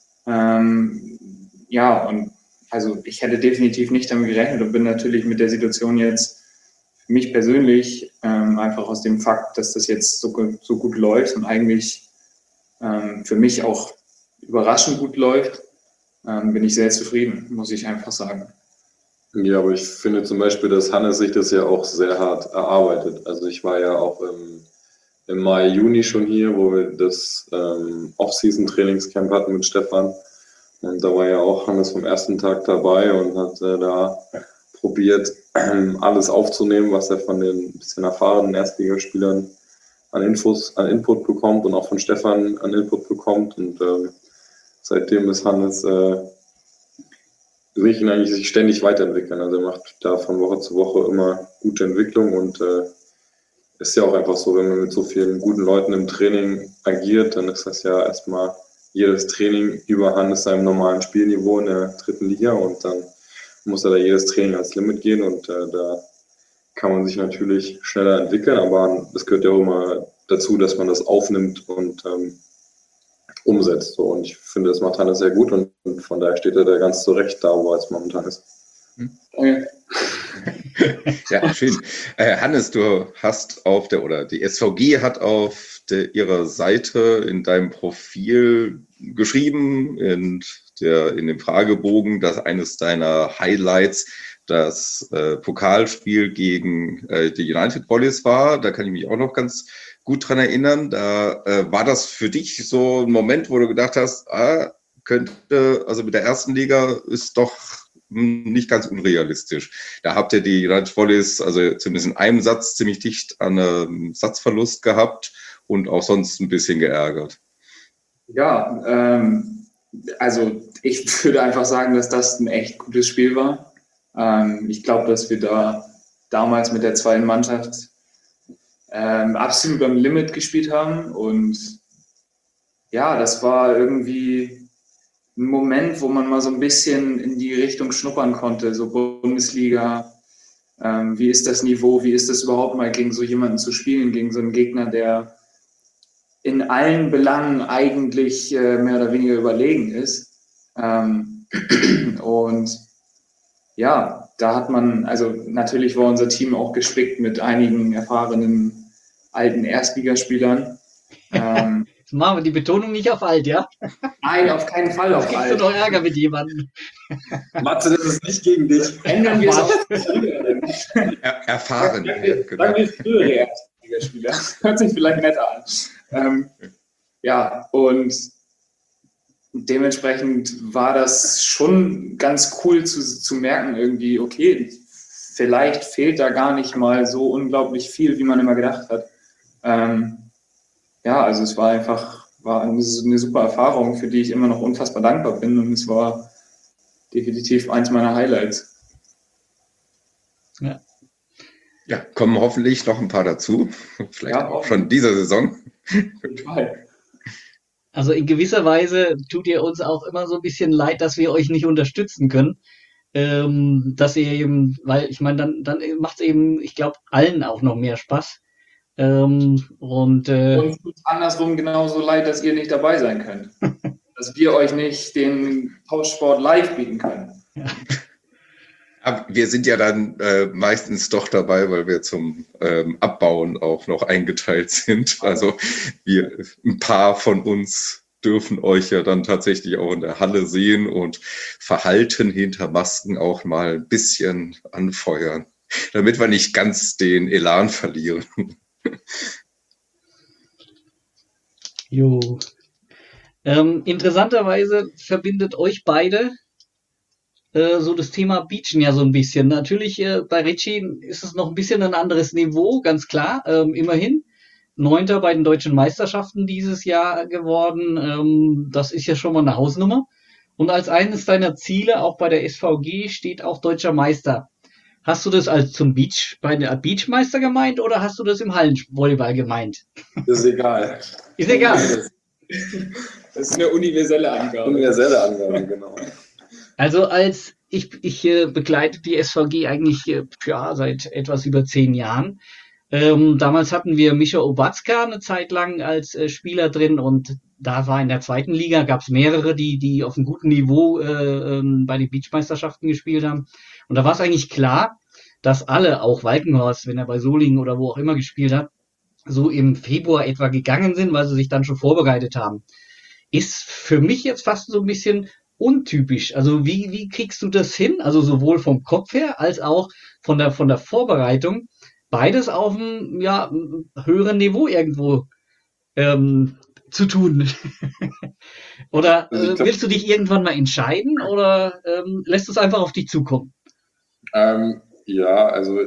Ähm, ja, und also ich hätte definitiv nicht damit gerechnet und bin natürlich mit der Situation jetzt für mich persönlich ähm, einfach aus dem Fakt, dass das jetzt so, so gut läuft und eigentlich ähm, für mich auch überraschend gut läuft, ähm, bin ich sehr zufrieden, muss ich einfach sagen. Ja, aber ich finde zum Beispiel, dass Hannes sich das ja auch sehr hart erarbeitet. Also ich war ja auch im, im Mai, Juni schon hier, wo wir das ähm, Off-Season-Trainingscamp hatten mit Stefan. Und da war ja auch Hannes vom ersten Tag dabei und hat äh, da probiert, ähm, alles aufzunehmen, was er von den bisschen erfahrenen Erstligaspielern an Infos, an Input bekommt und auch von Stefan an Input bekommt. Und ähm, seitdem ist Hannes, äh, sehe ich ihn eigentlich sich ständig weiterentwickeln. Also er macht da von Woche zu Woche immer gute Entwicklung und äh, ist ja auch einfach so, wenn man mit so vielen guten Leuten im Training agiert, dann ist das ja erstmal jedes Training über Hannes seinem normalen Spielniveau in der dritten Liga und dann muss er da jedes Training ans Limit gehen und äh, da kann man sich natürlich schneller entwickeln, aber es gehört ja auch immer dazu, dass man das aufnimmt und ähm, umsetzt. So. Und ich finde, das macht Hannes sehr gut und, und von daher steht er da ganz zurecht da, wo er jetzt momentan ist. Okay. Ja, schön. Äh, Hannes, du hast auf der, oder die S V G hat auf der, ihrer Seite in deinem Profil geschrieben, in, der, in dem Fragebogen, dass eines deiner Highlights das äh, Pokalspiel gegen äh, die United Volleys war. Da kann ich mich auch noch ganz gut dran erinnern. Da äh, war das für dich so ein Moment, wo du gedacht hast, ah, könnte, also mit der ersten Liga ist doch nicht ganz unrealistisch. Da habt ihr die United Volleys, also zumindest in einem Satz, ziemlich dicht an einem Satzverlust gehabt und auch sonst ein bisschen geärgert. Ja, ähm, also ich würde einfach sagen, dass das ein echt gutes Spiel war. Ähm, ich glaube, dass wir da damals mit der zweiten Mannschaft ähm, absolut am Limit gespielt haben und ja, das war irgendwie ein Moment, wo man mal so ein bisschen in die Richtung schnuppern konnte, so Bundesliga, ähm, wie ist das Niveau, wie ist das überhaupt mal gegen so jemanden zu spielen, gegen so einen Gegner, der in allen Belangen eigentlich äh, mehr oder weniger überlegen ist. Ähm, und ja, da hat man, also natürlich war unser Team auch gespickt mit einigen erfahrenen alten Erstligaspielern. Ähm, Jetzt machen wir die Betonung nicht auf alt, ja? Nein, auf keinen Fall auf Jetzt kriegst alt. du noch Ärger mit jemandem. Matze, das ist nicht gegen dich. Ändern wir es auf Er, erfahren. Sagen wir, sagen wir frühere Erstligaspieler. Hört sich vielleicht netter an. Ähm, ja, und dementsprechend war das schon ganz cool zu, zu merken, irgendwie, okay, vielleicht fehlt da gar nicht mal so unglaublich viel, wie man immer gedacht hat. Ähm, ja, also es war einfach war eine, eine super Erfahrung, für die ich immer noch unfassbar dankbar bin und es war definitiv eins meiner Highlights. Ja. Ja, kommen hoffentlich noch ein paar dazu. Vielleicht Ja, auch schon dieser Saison. Total. Also in gewisser Weise tut ihr uns auch immer so ein bisschen leid, dass wir euch nicht unterstützen können. Ähm, dass ihr eben, weil ich meine, dann, dann macht es eben, ich glaube, allen auch noch mehr Spaß. Ähm, und äh, Uns tut es andersrum genauso leid, dass ihr nicht dabei sein könnt. Dass wir euch nicht den Tauschsport live bieten können. Ja. Aber wir sind ja dann äh, meistens doch dabei, weil wir zum ähm, Abbauen auch noch eingeteilt sind. Also wir, ein paar von uns dürfen euch ja dann tatsächlich auch in der Halle sehen und Verhalten hinter Masken auch mal ein bisschen anfeuern, damit wir nicht ganz den Elan verlieren. Jo. Ähm, interessanterweise verbindet euch beide äh, so das Thema Beachen ja so ein bisschen. Natürlich äh, bei Richie ist es noch ein bisschen ein anderes Niveau, ganz klar, ähm, immerhin. Neunter bei den deutschen Meisterschaften dieses Jahr geworden. Ähm, das ist ja schon mal eine Hausnummer. Und als eines deiner Ziele auch bei der S V G steht auch deutscher Meister. Hast du das als zum Beach, bei der Beachmeister gemeint oder hast du das im Hallenvolleyball gemeint? Das ist egal. Ist egal. Das ist eine universelle Angabe. Universelle Angabe, genau. Also als ich, ich äh, begleite die S V G eigentlich äh, ja, seit etwas über zehn Jahren. Ähm, damals hatten wir Mischa Obatzka eine Zeit lang als äh, Spieler drin und da war in der zweiten Liga, gab es mehrere, die, die auf einem guten Niveau äh, ähm, bei den Beachmeisterschaften gespielt haben. Und da war es eigentlich klar, dass alle, auch Walkenhorst, wenn er bei Solingen oder wo auch immer gespielt hat, so im Februar etwa gegangen sind, weil sie sich dann schon vorbereitet haben. Ist für mich jetzt fast so ein bisschen untypisch. Also wie, wie kriegst du das hin? Also sowohl vom Kopf her als auch von der, von der Vorbereitung. Beides auf einem ja, höheren Niveau irgendwo ähm, zu tun. Oder Also ich äh, glaub, willst du dich irgendwann mal entscheiden oder ähm, lässt es einfach auf dich zukommen? ähm, ja, also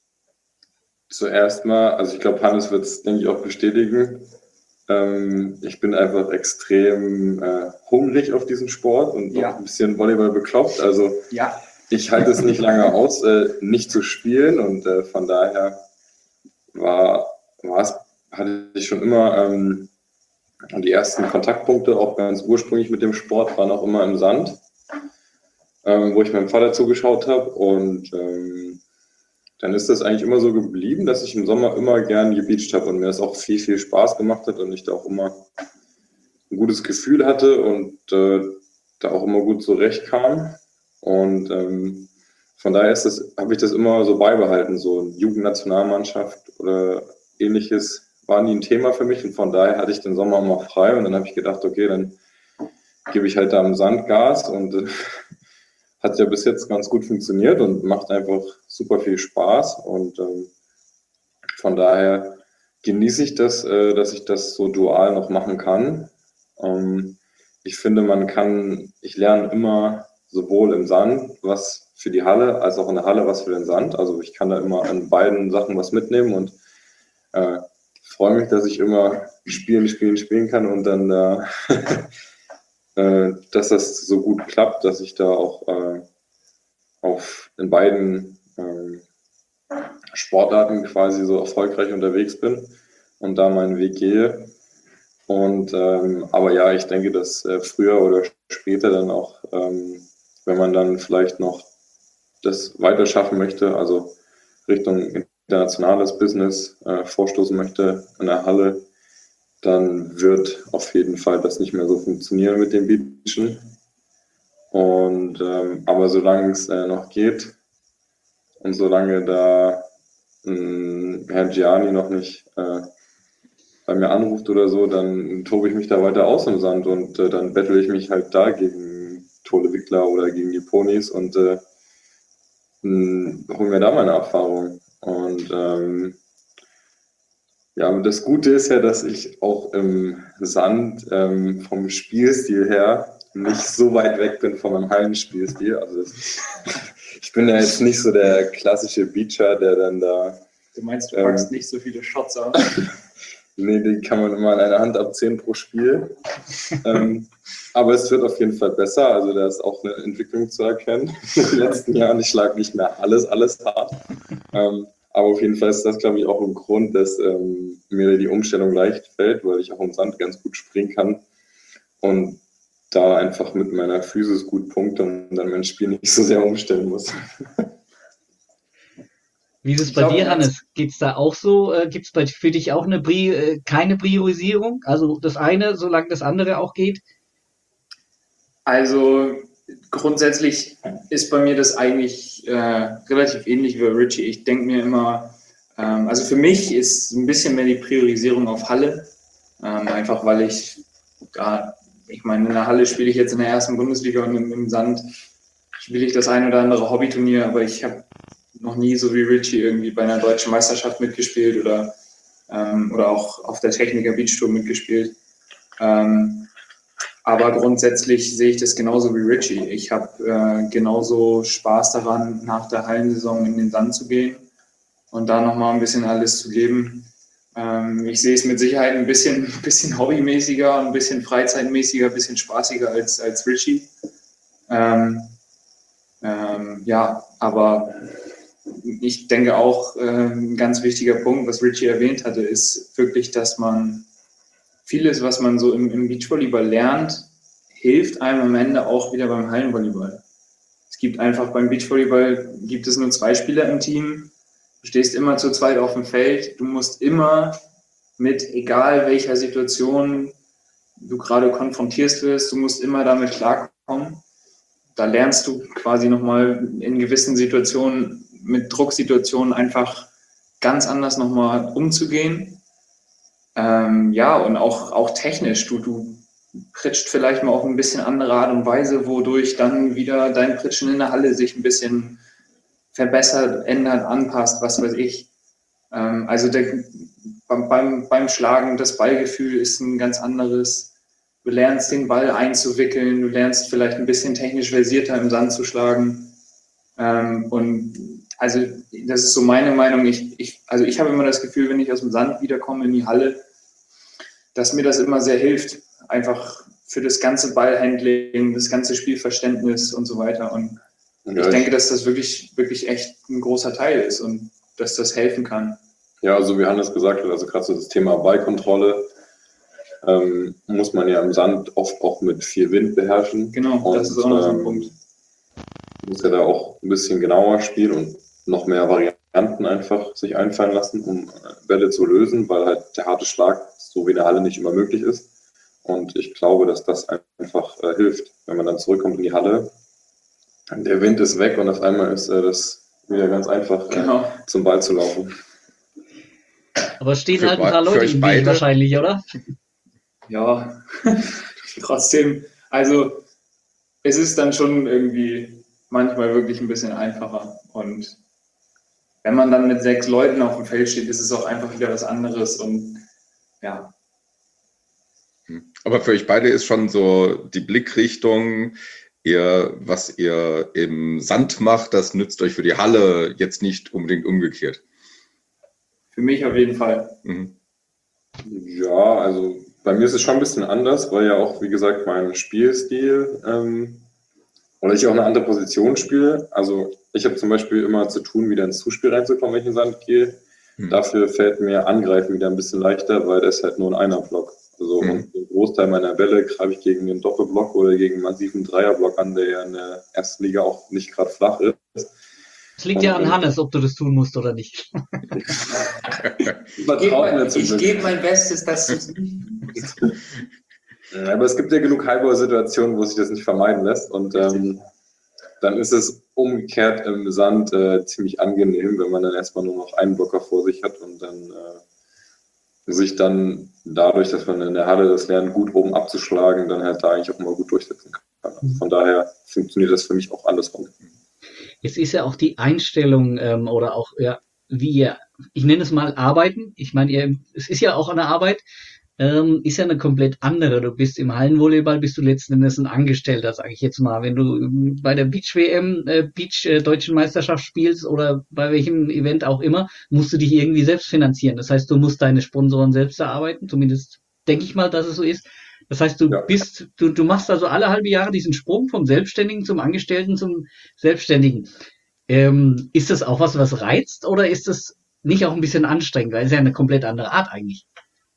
zuerst mal, also ich glaube, Hannes wird es, denke ich, auch bestätigen. Ähm, ich bin einfach extrem äh, hungrig auf diesen Sport und Ja. auch ein bisschen Volleyball bekloppt. Also Ja, ich halte es nicht lange aus, äh, nicht zu spielen und äh, von daher war, war es, hatte ich schon immer ähm, die ersten Kontaktpunkte, auch ganz ursprünglich mit dem Sport, waren auch immer im Sand, ähm, wo ich meinem Vater zugeschaut habe und ähm, dann ist das eigentlich immer so geblieben, dass ich im Sommer immer gern gebeacht habe und mir das auch viel, viel Spaß gemacht hat und ich da auch immer ein gutes Gefühl hatte und äh, da auch immer gut zurechtkam. Und ähm, von daher ist das, habe ich das immer so beibehalten. So Jugendnationalmannschaft oder ähnliches war nie ein Thema für mich und von daher hatte ich den Sommer immer frei und dann habe ich gedacht, okay, dann gebe ich halt da am Sand Gas und äh, hat ja bis jetzt ganz gut funktioniert und macht einfach super viel Spaß und ähm, von daher genieße ich das, äh, dass ich das so dual noch machen kann. Ähm, ich finde, man kann, ich lerne immer sowohl im Sand was für die Halle, als auch in der Halle was für den Sand. Also ich kann da immer an beiden Sachen was mitnehmen und äh, freue mich, dass ich immer spielen, spielen, spielen kann und dann äh, äh, dass das so gut klappt, dass ich da auch äh, auf in beiden äh, Sportarten quasi so erfolgreich unterwegs bin und da meinen Weg gehe. Und ähm, aber ja, ich denke, dass äh, früher oder später dann auch, ähm, wenn man dann vielleicht noch das weiter schaffen möchte, also Richtung internationales Business äh, vorstoßen möchte in der Halle, dann wird auf jeden Fall das nicht mehr so funktionieren mit dem Beachen. Und ähm, aber solange es äh, noch geht und solange da mh, Herr Gianni noch nicht äh, bei mir anruft oder so, dann tobe ich mich da weiter aus im Sand und äh, dann bettle ich mich halt da gegen Tole Wickler oder gegen die Ponys und äh, hole mir da meine Erfahrung. Und ähm, ja, und das Gute ist ja, dass ich auch im Sand ähm, vom Spielstil her nicht so weit weg bin von meinem Hallenspielstil. Also das, ich bin ja jetzt nicht so der klassische Beacher, der dann da... Du meinst, du ähm, packst nicht so viele Shots an? Nee, die kann man immer an einer Hand abzählen pro Spiel. ähm, aber es wird auf jeden Fall besser. Also da ist auch eine Entwicklung zu erkennen in den letzten Jahren. Ich schlage nicht mehr alles, alles hart. Ähm, aber auf jeden Fall ist das, glaube ich, auch ein Grund, dass ähm, mir die Umstellung leicht fällt, weil ich auch im Sand ganz gut springen kann und da einfach mit meiner Physis gut punkte und dann mein Spiel nicht so sehr umstellen muss. Wie ist es Ich bei glaube, dir, Hannes? Geht's da auch so? Äh, gibt's bei, für dich auch eine Pri äh, keine Priorisierung? Also das eine, solange das andere auch geht? Also grundsätzlich ist bei mir das eigentlich äh, relativ ähnlich wie bei Richie. Ich denke mir immer, ähm, also für mich ist ein bisschen mehr die Priorisierung auf Halle, ähm, einfach weil ich, ja, ich meine, in der Halle spiele ich jetzt in der ersten Bundesliga und im, im Sand spiele ich das ein oder andere Hobbyturnier, aber ich habe noch nie so wie Richie irgendwie bei einer deutschen Meisterschaft mitgespielt oder, ähm, oder auch auf der Techniker Beach Tour mitgespielt. Ähm, aber grundsätzlich sehe ich das genauso wie Richie. Ich habe äh, genauso Spaß daran, nach der Hallensaison in den Sand zu gehen und da nochmal ein bisschen alles zu geben. Ähm, ich sehe es mit Sicherheit ein bisschen, ein bisschen hobbymäßiger, ein bisschen freizeitmäßiger, ein bisschen spaßiger als, als Richie. Ähm, ähm, ja, aber ich denke auch, äh, ein ganz wichtiger Punkt, was Richie erwähnt hatte, ist wirklich, dass man vieles, was man so im, im Beachvolleyball lernt, hilft einem am Ende auch wieder beim Hallenvolleyball. Es gibt einfach beim Beachvolleyball gibt es nur zwei Spieler im Team. Du stehst immer zu zweit auf dem Feld. Du musst immer mit, egal welcher Situation du gerade konfrontiert wirst, du musst immer damit klarkommen. Da lernst du quasi nochmal in gewissen Situationen, mit Drucksituationen einfach ganz anders nochmal umzugehen. Ähm, ja, und auch, auch technisch. Du, du pritscht vielleicht mal auf ein bisschen andere Art und Weise, wodurch dann wieder dein Pritschen in der Halle sich ein bisschen verbessert, ändert, anpasst, was weiß ich. Ähm, also der, beim, beim, beim Schlagen, das Ballgefühl ist ein ganz anderes. Du lernst den Ball einzuwickeln, du lernst vielleicht ein bisschen technisch versierter im Sand zu schlagen. Ähm, und also das ist so meine Meinung. Ich, ich, also ich habe immer das Gefühl, wenn ich aus dem Sand wiederkomme in die Halle, dass mir das immer sehr hilft. Einfach für das ganze Ballhandling, das ganze Spielverständnis und so weiter. Und ja, ich denke, dass das wirklich, wirklich echt ein großer Teil ist und dass das helfen kann. Ja, also wie Hannes gesagt hat, also gerade so das Thema Ballkontrolle ähm, muss man ja im Sand oft auch mit viel Wind beherrschen. Genau, und, das ist auch noch so ein ähm, Punkt. Muss ja da auch ein bisschen genauer spielen und noch mehr Varianten einfach sich einfallen lassen, um Bälle zu lösen, weil halt der harte Schlag so wie in der Halle nicht immer möglich ist. Und ich glaube, dass das einfach äh, hilft, wenn man dann zurückkommt in die Halle. Der Wind ist weg und auf einmal ist äh, das wieder ganz einfach, äh, Genau. zum Ball zu laufen. Aber es stehen Für halt ein be- paar für Leute euch im Weg beide? wahrscheinlich, oder? Ja, trotzdem, also es ist dann schon irgendwie manchmal wirklich ein bisschen einfacher. Und wenn man dann mit sechs Leuten auf dem Feld steht, ist es auch einfach wieder was anderes. Und ja, Aber für euch beide ist schon so die Blickrichtung, ihr, was ihr im Sand macht, das nützt euch für die Halle jetzt nicht unbedingt umgekehrt. für mich auf jeden Fall. Mhm. Ja, also bei mir ist es schon ein bisschen anders, weil ja auch, wie gesagt, mein Spielstil ähm, oder ich auch eine andere Position spiele. Also ich habe zum Beispiel immer zu tun, wieder ins Zuspiel reinzukommen, wenn ich in den Sand gehe. Mhm. Dafür fällt mir Angreifen wieder ein bisschen leichter, weil das halt nur ein Einer-Block. Also Mhm. und den Großteil meiner Bälle greife ich gegen einen Doppelblock oder gegen einen massiven Dreierblock an, der ja in der ersten Liga auch nicht gerade flach ist. Es liegt ja an Hannes, ob du das tun musst oder nicht. Vertraut mir zum Ich Glück. gebe mein Bestes, dass du es nicht tust. Ja, aber es gibt ja genug Highball-Situationen, wo sich das nicht vermeiden lässt. Und ähm, dann ist es umgekehrt im Sand äh, ziemlich angenehm, wenn man dann erstmal nur noch einen Blocker vor sich hat und dann äh, sich dann dadurch, dass man in der Halle das lernt, gut oben abzuschlagen, dann halt da eigentlich auch immer gut durchsetzen kann. Also von daher funktioniert das für mich auch andersrum. Es ist ja auch die Einstellung ähm, oder auch, ja, wie ihr, ich nenne es mal Arbeiten. Ich meine, ihr, es ist ja auch eine Arbeit, ähm, ist ja eine komplett andere. Du bist im Hallenvolleyball, bist du letzten Endes ein Angestellter, sage ich jetzt mal. Wenn du ähm, bei der Beach-W M, äh, Beach-Deutschen Meisterschaft spielst oder bei welchem Event auch immer, musst du dich irgendwie selbst finanzieren. Das heißt, du musst deine Sponsoren selbst erarbeiten, zumindest denke ich mal, dass es so ist. Das heißt, du Ja. bist, du, du machst also alle halbe Jahre diesen Sprung vom Selbstständigen zum Angestellten zum Selbstständigen. Ähm, ist das auch was, was reizt, oder ist das nicht auch ein bisschen anstrengend? Weil es ja eine komplett andere Art eigentlich.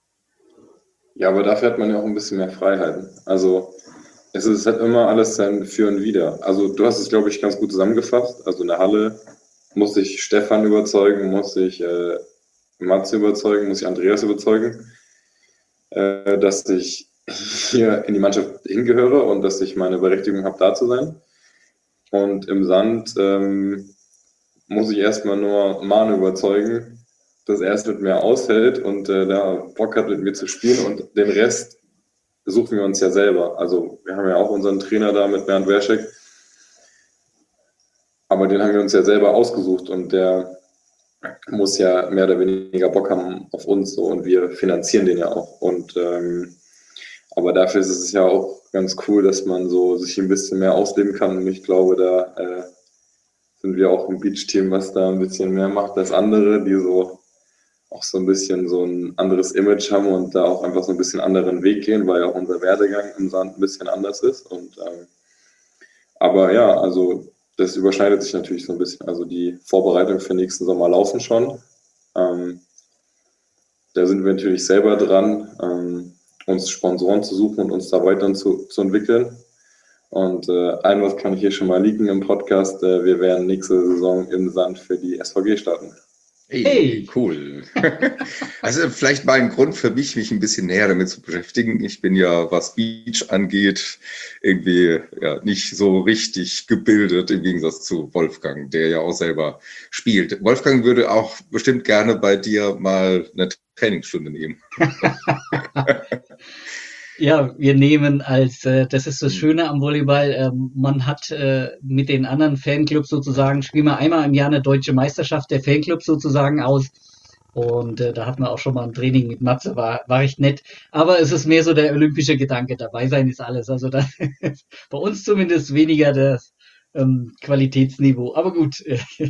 Ja, aber dafür hat man ja auch ein bisschen mehr Freiheiten. Also es ist halt immer alles sein Für und Wider. Also du hast es, glaube ich, ganz gut zusammengefasst. Also in der Halle muss ich Stefan überzeugen, muss ich äh, Matze überzeugen, muss ich Andreas überzeugen, äh, dass ich hier in die Mannschaft hingehöre und dass ich meine Berechtigung habe, da zu sein. Und im Sand ähm, muss ich erstmal nur Manu überzeugen, dass er es mit mir aushält und äh, da Bock hat, mit mir zu spielen, und den Rest suchen wir uns ja selber. Also wir haben ja auch unseren Trainer da mit Bernd Werschek, aber den haben wir uns ja selber ausgesucht und der muss ja mehr oder weniger Bock haben auf uns, so, und wir finanzieren den ja auch. Und ähm, aber dafür ist es ja auch ganz cool, dass man so sich ein bisschen mehr ausleben kann, und ich glaube, da äh, sind wir auch ein Beach-Team, was da ein bisschen mehr macht als andere, die so auch so ein bisschen so ein anderes Image haben und da auch einfach so ein bisschen anderen Weg gehen, weil auch unser Werdegang im Sand ein bisschen anders ist. Und ähm, aber ja, also das überschneidet sich natürlich so ein bisschen. Also die Vorbereitungen für nächsten Sommer laufen schon. Ähm, da sind wir natürlich selber dran, ähm, uns Sponsoren zu suchen und uns da weiter zu, zu entwickeln. Und äh, ein was kann ich hier schon mal leaken im Podcast, äh, wir werden nächste Saison im Sand für die S V G starten. Hey, Hey. cool. Also vielleicht mal ein Grund für mich, mich ein bisschen näher damit zu beschäftigen. Ich bin ja, was Beach angeht, irgendwie ja nicht so richtig gebildet im Gegensatz zu Wolfgang, der ja auch selber spielt. Wolfgang würde auch bestimmt gerne bei dir mal eine Trainingsstunde nehmen. Ja, wir nehmen als, äh, das ist das Schöne am Volleyball, ähm, man hat äh, mit den anderen Fanclubs sozusagen, spielen wir einmal im Jahr eine deutsche Meisterschaft der Fanclubs sozusagen aus. Und äh, da hatten wir auch schon mal ein Training mit Matze, war, war recht nett. Aber es ist mehr so der olympische Gedanke, dabei sein ist alles. Also da bei uns zumindest weniger das ähm, Qualitätsniveau. Aber gut.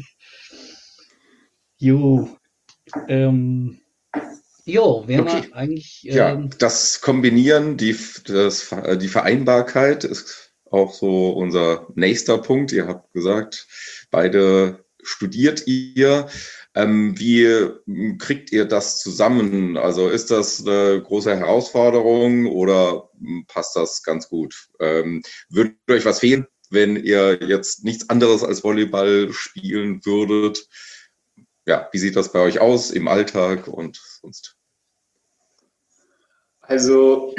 jo. Ähm, Jo, wären Okay. wir eigentlich. Ja, Ähm, das Kombinieren, die, das, die Vereinbarkeit ist auch so unser nächster Punkt. Ihr habt gesagt, beide studiert ihr. Ähm, wie kriegt ihr das zusammen? Also ist das eine große Herausforderung oder passt das ganz gut? Ähm, würde euch was fehlen, wenn ihr jetzt nichts anderes als Volleyball spielen würdet? Ja, wie sieht das bei euch aus im Alltag und sonst? Also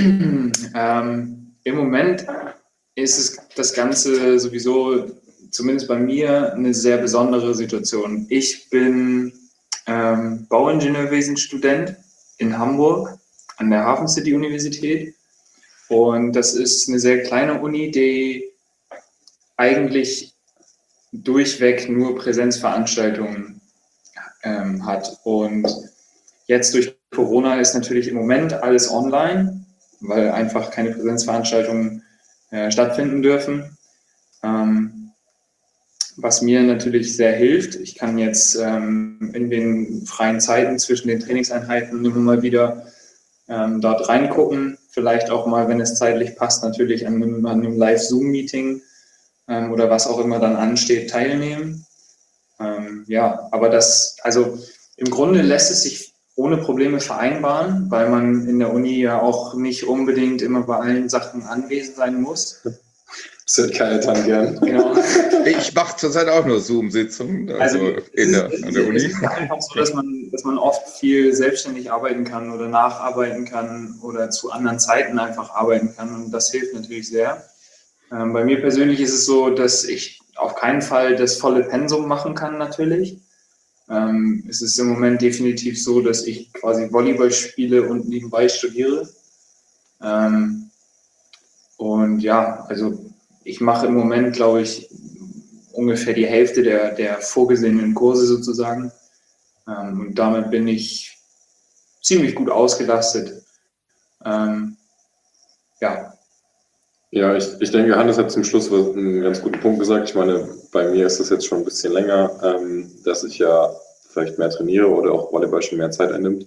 ähm, im Moment ist es das Ganze sowieso, zumindest bei mir, eine sehr besondere Situation. Ich bin ähm, Bauingenieurwesen-Student in Hamburg an der Hafen City Universität, und das ist eine sehr kleine Uni, die eigentlich durchweg nur Präsenzveranstaltungen ähm, hat. Und jetzt durch Corona ist natürlich im Moment alles online, weil einfach keine Präsenzveranstaltungen äh, stattfinden dürfen. Ähm, was mir natürlich sehr hilft. Ich kann jetzt ähm, in den freien Zeiten zwischen den Trainingseinheiten immer mal wieder ähm, dort reingucken. Vielleicht auch mal, wenn es zeitlich passt, natürlich an einem, an einem Live-Zoom-Meeting ähm, oder was auch immer dann ansteht, teilnehmen. Ähm, ja, aber das, also im Grunde lässt es sich ohne Probleme vereinbaren, weil man in der Uni ja auch nicht unbedingt immer bei allen Sachen anwesend sein muss. Das hätte keiner dann gern. Genau. Ich mache zurzeit auch nur Zoom-Sitzungen, also, Also in der, es ist, an der Uni. Es ist einfach so, dass man, dass man oft viel selbstständig arbeiten kann oder nacharbeiten kann oder zu anderen Zeiten einfach arbeiten kann, und das hilft natürlich sehr. Ähm, bei mir persönlich ist es so, dass ich auf keinen Fall das volle Pensum machen kann natürlich. Ähm, es ist im Moment definitiv so, dass ich quasi Volleyball spiele und nebenbei studiere. Ähm, und ja, also ich mache im Moment, glaube ich, ungefähr die Hälfte der, der vorgesehenen Kurse sozusagen. Ähm, und damit bin ich ziemlich gut ausgelastet. Ähm, ja. Ja, ich, ich denke, Hannes hat zum Schluss einen ganz guten Punkt gesagt. Ich meine, bei mir ist das jetzt schon ein bisschen länger, ähm, dass ich ja vielleicht mehr trainiere oder auch Volleyball schon mehr Zeit einnimmt.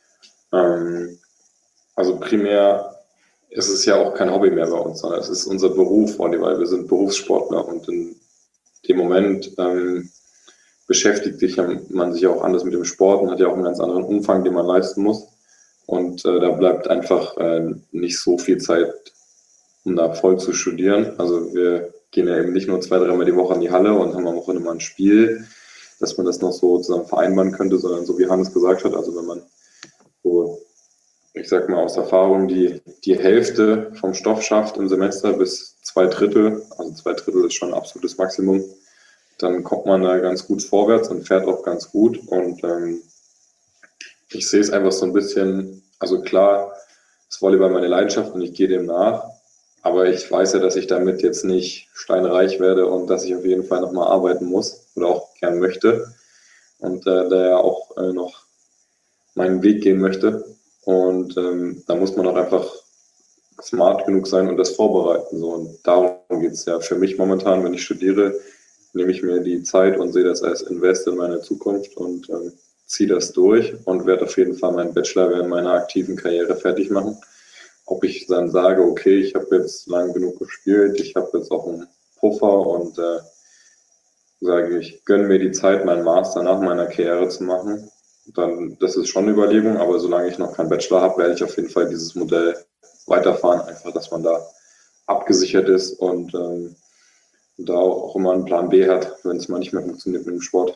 Ähm, also primär ist es ja auch kein Hobby mehr bei uns, sondern es ist unser Beruf, Volleyball. Wir sind Berufssportler, und in dem Moment ähm, beschäftigt sich man sich auch anders mit dem Sport und hat ja auch einen ganz anderen Umfang, den man leisten muss. Und äh, da bleibt einfach äh, nicht so viel Zeit, um da voll zu studieren. Also wir gehen ja eben nicht nur zwei, dreimal die Woche in die Halle und haben am Wochenende mal ein Spiel, dass man das noch so zusammen vereinbaren könnte, sondern so wie Hannes gesagt hat, also wenn man so ich sag mal aus Erfahrung, die, die Hälfte vom Stoff schafft im Semester bis zwei Drittel, also zwei Drittel ist schon ein absolutes Maximum, dann kommt man da ganz gut vorwärts und fährt auch ganz gut. Und ähm, ich sehe es einfach so ein bisschen, also klar, ist Volleyball meine Leidenschaft und ich gehe dem nach, aber ich weiß ja, dass ich damit jetzt nicht steinreich werde und dass ich auf jeden Fall nochmal arbeiten muss oder auch gern möchte und äh, da ja auch äh, noch meinen Weg gehen möchte. Und ähm, da muss man auch einfach smart genug sein und das vorbereiten. So. Und darum geht es ja für mich momentan, wenn ich studiere, nehme ich mir die Zeit und sehe das als Invest in meine Zukunft und ähm, ziehe das durch und werde auf jeden Fall meinen Bachelor während meiner aktiven Karriere fertig machen. Ob ich dann sage, okay, ich habe jetzt lang genug gespielt, ich habe jetzt auch einen Puffer und äh, sage, ich gönne mir die Zeit, meinen Master nach meiner Karriere zu machen, dann das ist schon eine Überlegung, aber solange ich noch keinen Bachelor habe, werde ich auf jeden Fall dieses Modell weiterfahren, einfach, dass man da abgesichert ist und ähm, da auch immer einen Plan B hat, wenn es mal nicht mehr funktioniert mit dem Sport.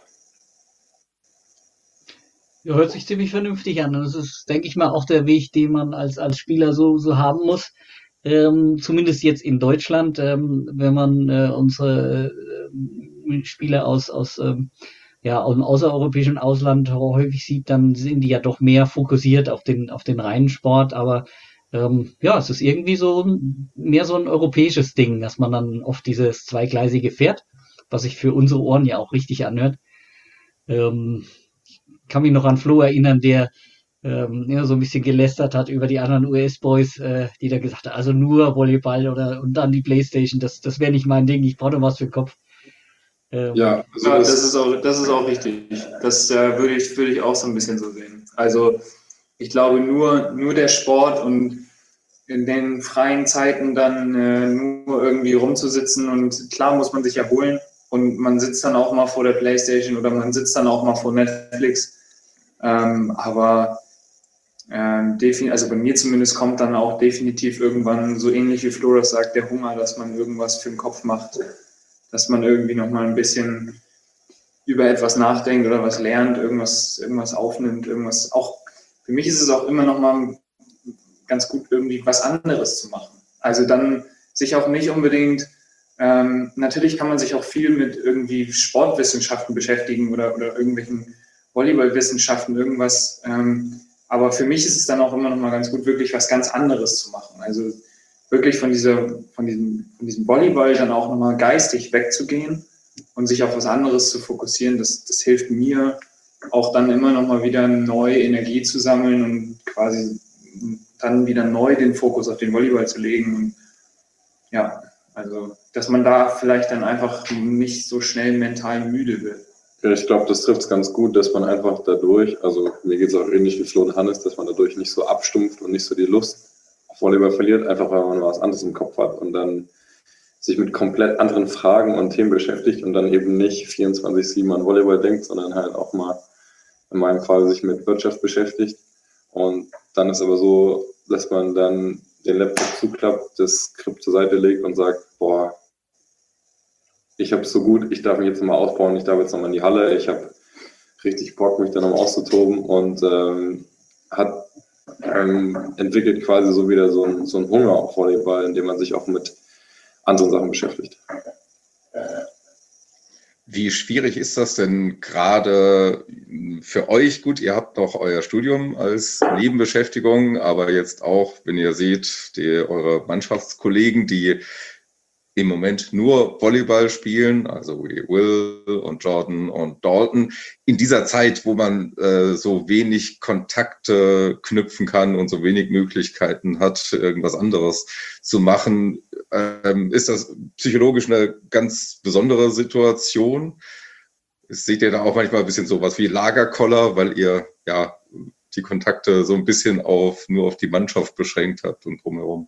Ja, hört sich ziemlich vernünftig an. Das ist, denke ich mal, auch der Weg, den man als, als Spieler so, so haben muss. Ähm, zumindest jetzt in Deutschland, ähm, wenn man äh, unsere äh, Spieler aus, aus, ähm, ja, aus dem außereuropäischen Ausland häufig sieht, dann sind die ja doch mehr fokussiert auf den, auf den reinen Sport. Aber ähm, ja, es ist irgendwie so ein, mehr so ein europäisches Ding, dass man dann oft dieses zweigleisige fährt, was sich für unsere Ohren ja auch richtig anhört. Ähm, kann mich noch an Flo erinnern, der ähm, ja, so ein bisschen gelästert hat über die anderen U S-Boys, äh, die da gesagt hat, also nur Volleyball oder und dann die Playstation, das, das wäre nicht mein Ding, ich brauche noch was für den Kopf. Ähm, Ja, also Ja, das, das ist auch, das ist auch richtig. Das äh, würde ich, würde ich auch so ein bisschen so sehen. Also ich glaube, nur, nur der Sport und in den freien Zeiten dann äh, nur irgendwie rumzusitzen und klar muss man sich erholen und man sitzt dann auch mal vor der Playstation oder man sitzt dann auch mal vor Netflix. Ähm, aber ähm, defin- also bei mir zumindest kommt dann auch definitiv irgendwann so ähnlich wie Floras sagt, der Hunger, dass man irgendwas für den Kopf macht, dass man irgendwie nochmal ein bisschen über etwas nachdenkt oder was lernt, irgendwas, irgendwas aufnimmt, irgendwas auch. Für mich ist es auch immer nochmal ganz gut, irgendwie was anderes zu machen. Also dann sich auch nicht unbedingt, ähm, natürlich kann man sich auch viel mit irgendwie Sportwissenschaften beschäftigen oder, oder irgendwelchen Volleyballwissenschaften, irgendwas. Ähm, aber für mich ist es dann auch immer noch mal ganz gut, wirklich was ganz anderes zu machen. Also wirklich von, dieser, von, diesem, von diesem Volleyball dann auch nochmal geistig wegzugehen und sich auf was anderes zu fokussieren. Das, das hilft mir auch dann immer noch mal wieder neue Energie zu sammeln und quasi dann wieder neu den Fokus auf den Volleyball zu legen. Und ja, also dass man da vielleicht dann einfach nicht so schnell mental müde wird. Ja, ich glaube, das trifft es ganz gut, dass man einfach dadurch, also mir geht es auch ähnlich wie Flo und Hannes, dass man dadurch nicht so abstumpft und nicht so die Lust auf Volleyball verliert, einfach weil man was anderes im Kopf hat und dann sich mit komplett anderen Fragen und Themen beschäftigt und dann eben nicht vierundzwanzig sieben an Volleyball denkt, sondern halt auch mal in meinem Fall sich mit Wirtschaft beschäftigt. Und dann ist aber so, dass man dann den Laptop zuklappt, das Skript zur Seite legt und sagt, boah, ich habe es so gut, ich darf mich jetzt mal ausbauen, ich darf jetzt nochmal in die Halle, ich habe richtig Bock, mich dann nochmal auszutoben und ähm, hat ähm, entwickelt quasi so wieder so ein, so ein Hunger auf Volleyball, indem man sich auch mit anderen Sachen beschäftigt. Wie schwierig ist das denn gerade für euch? Gut, ihr habt noch euer Studium als Nebenbeschäftigung, aber jetzt auch, wenn ihr seht, die, eure Mannschaftskollegen, die im Moment nur Volleyball spielen, also wie Will und Jordan und Dalton, in dieser Zeit, wo man äh, so wenig Kontakte knüpfen kann und so wenig Möglichkeiten hat, irgendwas anderes zu machen, ähm, ist das psychologisch eine ganz besondere Situation. Seht ihr da auch manchmal ein bisschen sowas wie Lagerkoller, weil ihr ja die Kontakte so ein bisschen auf nur auf die Mannschaft beschränkt habt und drumherum?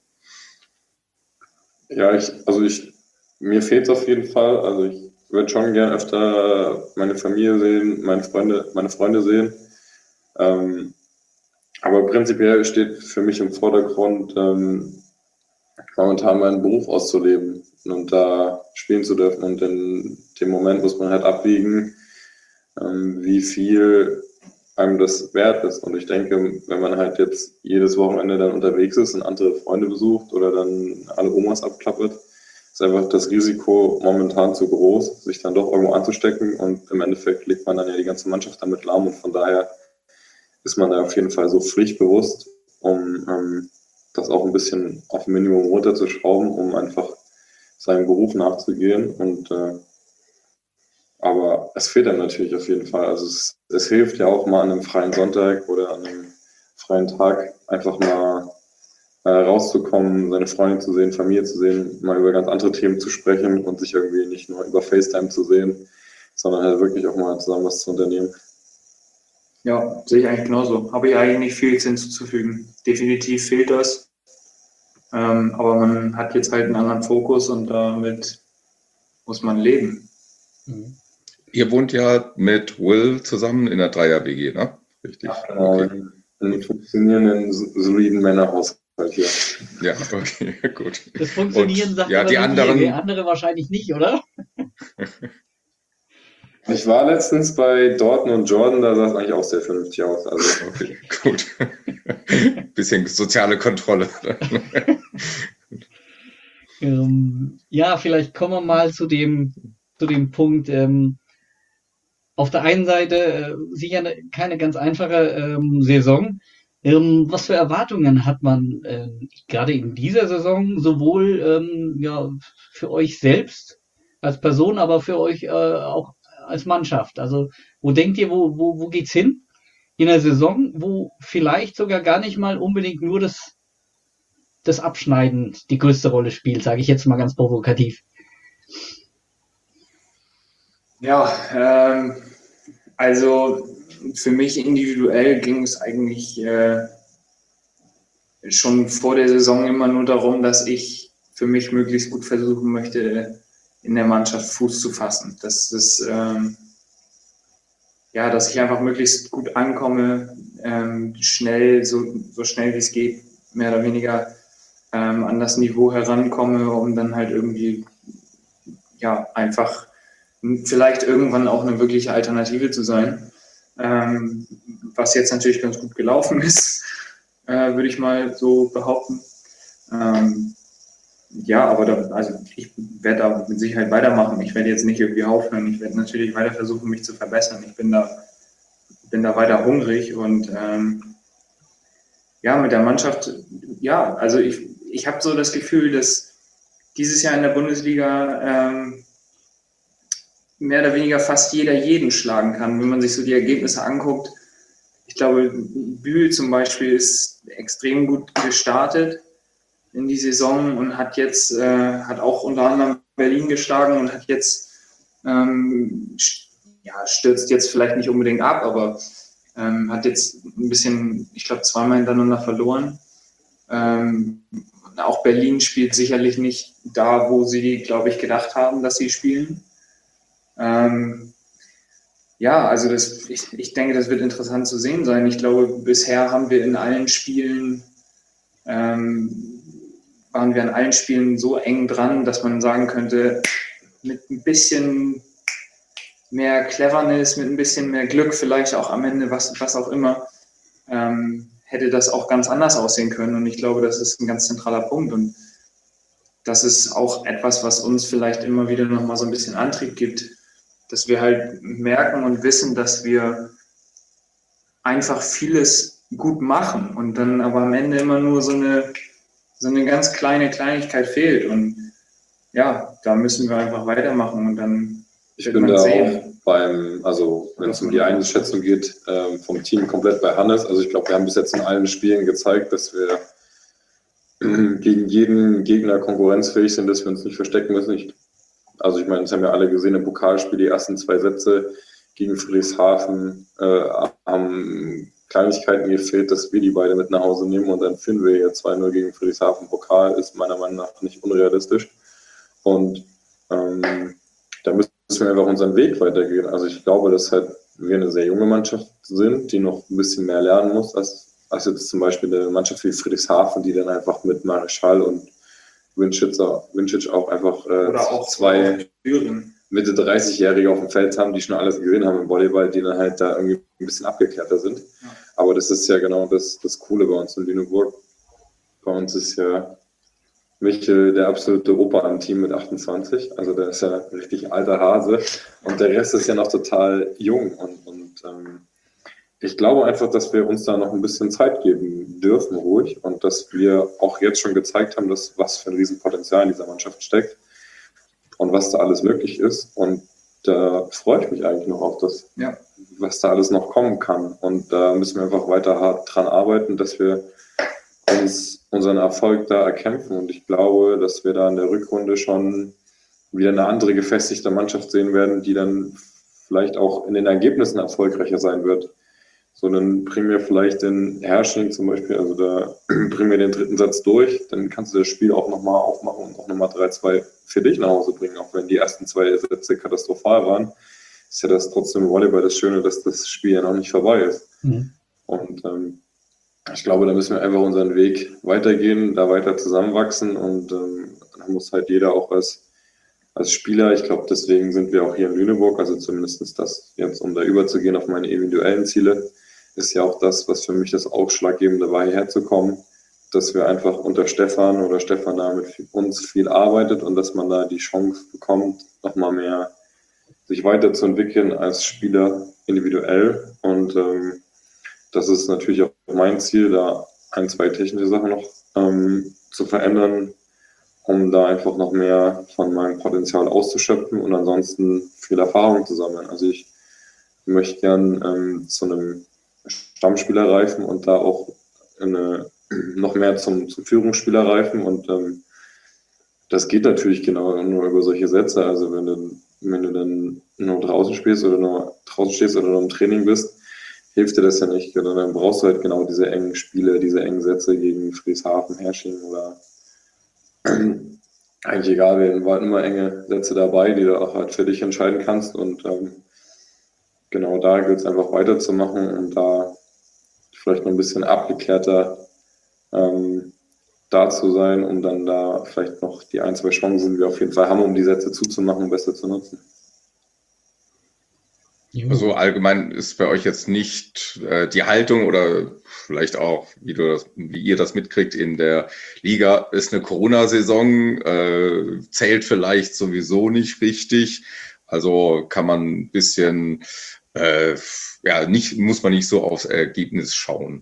Ja, ich, also ich, mir fehlt es auf jeden Fall. Also ich würde schon gerne öfter meine Familie sehen, meine Freunde, meine Freunde sehen. Ähm, aber prinzipiell steht für mich im Vordergrund, ähm, momentan meinen Beruf auszuleben und da spielen zu dürfen. Und in dem Moment muss man halt abwiegen, ähm, wie viel einem das wert ist. Und ich denke, wenn man halt jetzt jedes Wochenende dann unterwegs ist und andere Freunde besucht oder dann alle Omas abklappert, ist einfach das Risiko momentan zu groß, sich dann doch irgendwo anzustecken. Und im Endeffekt legt man dann ja die ganze Mannschaft damit lahm. Und von daher ist man da auf jeden Fall so pflichtbewusst, um ähm, das auch ein bisschen auf ein Minimum runterzuschrauben, um einfach seinem Beruf nachzugehen. Und äh, aber es fehlt einem natürlich auf jeden Fall. Also es, es hilft ja auch mal an einem freien Sonntag oder an einem freien Tag einfach mal äh, rauszukommen, seine Freunde zu sehen, Familie zu sehen, mal über ganz andere Themen zu sprechen und sich irgendwie nicht nur über FaceTime zu sehen, sondern halt wirklich auch mal zusammen was zu unternehmen. Ja, sehe ich eigentlich genauso. Habe ich eigentlich nicht viel hinzuzufügen. Definitiv fehlt das. Ähm, aber man hat jetzt halt einen anderen Fokus und damit muss man leben. Mhm. Ihr wohnt ja mit Will zusammen in der Dreier-W G, ne? Richtig. Ja, genau. Okay. Einen funktionierenden, soliden Männerhaushalt hier. Ja, okay, gut. Das Funktionieren Und, sagt ja, aber die nur anderen, ihr, der andere wahrscheinlich nicht, oder? Ich war letztens bei Dortmund und Jordan, da sah es eigentlich auch sehr vernünftig aus. Also, okay, gut. Bisschen soziale Kontrolle. Ähm, ja, vielleicht kommen wir mal zu dem, zu dem Punkt. Ähm, auf der einen Seite äh, sicher eine, keine ganz einfache ähm, Saison. Ähm, was für Erwartungen hat man ähm, gerade in dieser Saison sowohl ähm, ja, für euch selbst als Person, aber für euch äh, auch als Mannschaft? Also wo denkt ihr, wo, wo, wo geht's hin? In einer Saison, wo vielleicht sogar gar nicht mal unbedingt nur das, das Abschneiden die größte Rolle spielt, sage ich jetzt mal ganz provokativ. Ja, ähm, also für mich individuell ging es eigentlich äh, schon vor der Saison immer nur darum, dass ich für mich möglichst gut versuchen möchte, in der Mannschaft Fuß zu fassen. Das ist, ähm, ja, dass ich einfach möglichst gut ankomme, ähm, schnell, so, so schnell wie es geht, mehr oder weniger ähm, an das Niveau herankomme, um dann halt irgendwie, ja, einfach vielleicht irgendwann auch eine wirkliche Alternative zu sein. Ähm, was jetzt natürlich ganz gut gelaufen ist, äh, würde ich mal so behaupten. Ähm, ja, aber da, also ich werde da mit Sicherheit weitermachen. Ich werde jetzt nicht irgendwie aufhören. Ich werde natürlich weiter versuchen, mich zu verbessern. Ich bin da, bin da weiter hungrig und ähm, ja, mit der Mannschaft, ja, also ich, ich habe so das Gefühl, dass dieses Jahr in der Bundesliga ähm, mehr oder weniger fast jeder jeden schlagen kann, wenn man sich so die Ergebnisse anguckt. Ich glaube, Bühl zum Beispiel ist extrem gut gestartet in die Saison und hat jetzt, äh, hat auch unter anderem Berlin geschlagen und hat jetzt, ähm, ja, stürzt jetzt vielleicht nicht unbedingt ab, aber ähm, hat jetzt ein bisschen, ich glaube, zweimal hintereinander verloren. Ähm, auch Berlin spielt sicherlich nicht da, wo sie, glaube ich, gedacht haben, dass sie spielen. Ähm, ja, also das, ich, ich denke, das wird interessant zu sehen sein. Ich glaube, bisher haben wir in allen Spielen, ähm, waren wir an allen Spielen so eng dran, dass man sagen könnte, mit ein bisschen mehr Cleverness, mit ein bisschen mehr Glück, vielleicht auch am Ende, was, was auch immer, ähm, hätte das auch ganz anders aussehen können. Und ich glaube, das ist ein ganz zentraler Punkt. Und das ist auch etwas, was uns vielleicht immer wieder nochmal so ein bisschen Antrieb gibt, dass wir halt merken und wissen, dass wir einfach vieles gut machen und dann aber am Ende immer nur so eine, so eine ganz kleine Kleinigkeit fehlt. Und ja, da müssen wir einfach weitermachen und dann ich bin da sehen. Auch beim, also wenn es um die Einschätzung geht, äh, vom Team komplett bei Hannes. Also ich glaube, wir haben bis jetzt in allen Spielen gezeigt, dass wir äh, gegen jeden Gegner konkurrenzfähig sind, dass wir uns nicht verstecken müssen. Ich, also ich meine, das haben wir alle gesehen im Pokalspiel, die ersten zwei Sätze gegen Friedrichshafen äh, haben Kleinigkeiten gefehlt, dass wir die beide mit nach Hause nehmen und dann führen wir ja zwei null gegen Friedrichshafen. Pokal ist meiner Meinung nach nicht unrealistisch. Und ähm, da müssen wir einfach unseren Weg weitergehen. Also ich glaube, dass halt wir eine sehr junge Mannschaft sind, die noch ein bisschen mehr lernen muss, als, als jetzt zum Beispiel eine Mannschaft wie Friedrichshafen, die dann einfach mit Marischal und Vincic auch einfach äh, Oder auch zwei Thüringen. Mitte dreißig-Jährige auf dem Feld haben, die schon alles gesehen haben im Volleyball, die dann halt da irgendwie ein bisschen abgeklärter sind. Ja. Aber das ist ja genau das, das Coole bei uns in Lüneburg. Bei uns ist ja Michel der absolute Opa im Team mit achtundzwanzig. Also der ist ja ein richtig alter Hase. Und der Rest ist ja noch total jung. Und, und ähm, ich glaube einfach, dass wir uns da noch ein bisschen Zeit geben dürfen, ruhig. Und dass wir auch jetzt schon gezeigt haben, dass was für ein Riesenpotenzial in dieser Mannschaft steckt. Und was da alles möglich ist. Und da freue ich mich eigentlich noch auf das, ja. was da alles noch kommen kann. Und da müssen wir einfach weiter hart dran arbeiten, dass wir uns unseren Erfolg da erkämpfen. Und ich glaube, dass wir da in der Rückrunde schon wieder eine andere gefestigte Mannschaft sehen werden, die dann vielleicht auch in den Ergebnissen erfolgreicher sein wird. So, dann bringen wir vielleicht den Herrsching zum Beispiel, also da bringen wir den dritten Satz durch, dann kannst du das Spiel auch nochmal aufmachen und auch nochmal drei zwei für dich nach Hause bringen, auch wenn die ersten zwei Sätze katastrophal waren. Ist ja das trotzdem Volleyball das Schöne, dass das Spiel ja noch nicht vorbei ist. Mhm. Und ähm, ich glaube, da müssen wir einfach unseren Weg weitergehen, da weiter zusammenwachsen und ähm, da muss halt jeder auch als, als Spieler, ich glaube, deswegen sind wir auch hier in Lüneburg, also zumindest das jetzt, um da überzugehen auf meine individuellen Ziele, ist ja auch das, was für mich das Ausschlaggebende war, hierher zu kommen, dass wir einfach unter Stefan oder Stefan da mit uns viel arbeitet und dass man da die Chance bekommt, nochmal mehr sich weiterzuentwickeln als Spieler individuell. Und ähm, das ist natürlich auch mein Ziel, da ein, zwei technische Sachen noch ähm, zu verändern, um da einfach noch mehr von meinem Potenzial auszuschöpfen und ansonsten viel Erfahrung zu sammeln. Also ich möchte gern ähm, zu einem Stammspieler reifen und da auch eine, noch mehr zum, zum Führungsspieler reifen und ähm, das geht natürlich genau nur über solche Sätze. Also wenn du, wenn du dann nur draußen spielst oder nur draußen stehst oder nur im Training bist, hilft dir das ja nicht. Oder dann brauchst du halt genau diese engen Spiele, diese engen Sätze gegen Friedrichshafen, Hersching oder eigentlich egal, wir waren immer enge Sätze dabei, die du auch halt für dich entscheiden kannst und ähm, genau da gilt es einfach weiterzumachen und da vielleicht noch ein bisschen abgeklärter ähm, da zu sein, um dann da vielleicht noch die ein, zwei Chancen, die wir auf jeden Fall haben, um die Sätze zuzumachen, besser zu nutzen. Also allgemein ist bei euch jetzt nicht äh, die Haltung oder vielleicht auch, wie, du das, wie ihr das mitkriegt in der Liga, ist eine Corona-Saison, äh, zählt vielleicht sowieso nicht richtig. Also kann man ein bisschen, äh, ja, nicht, muss man nicht so aufs Ergebnis schauen.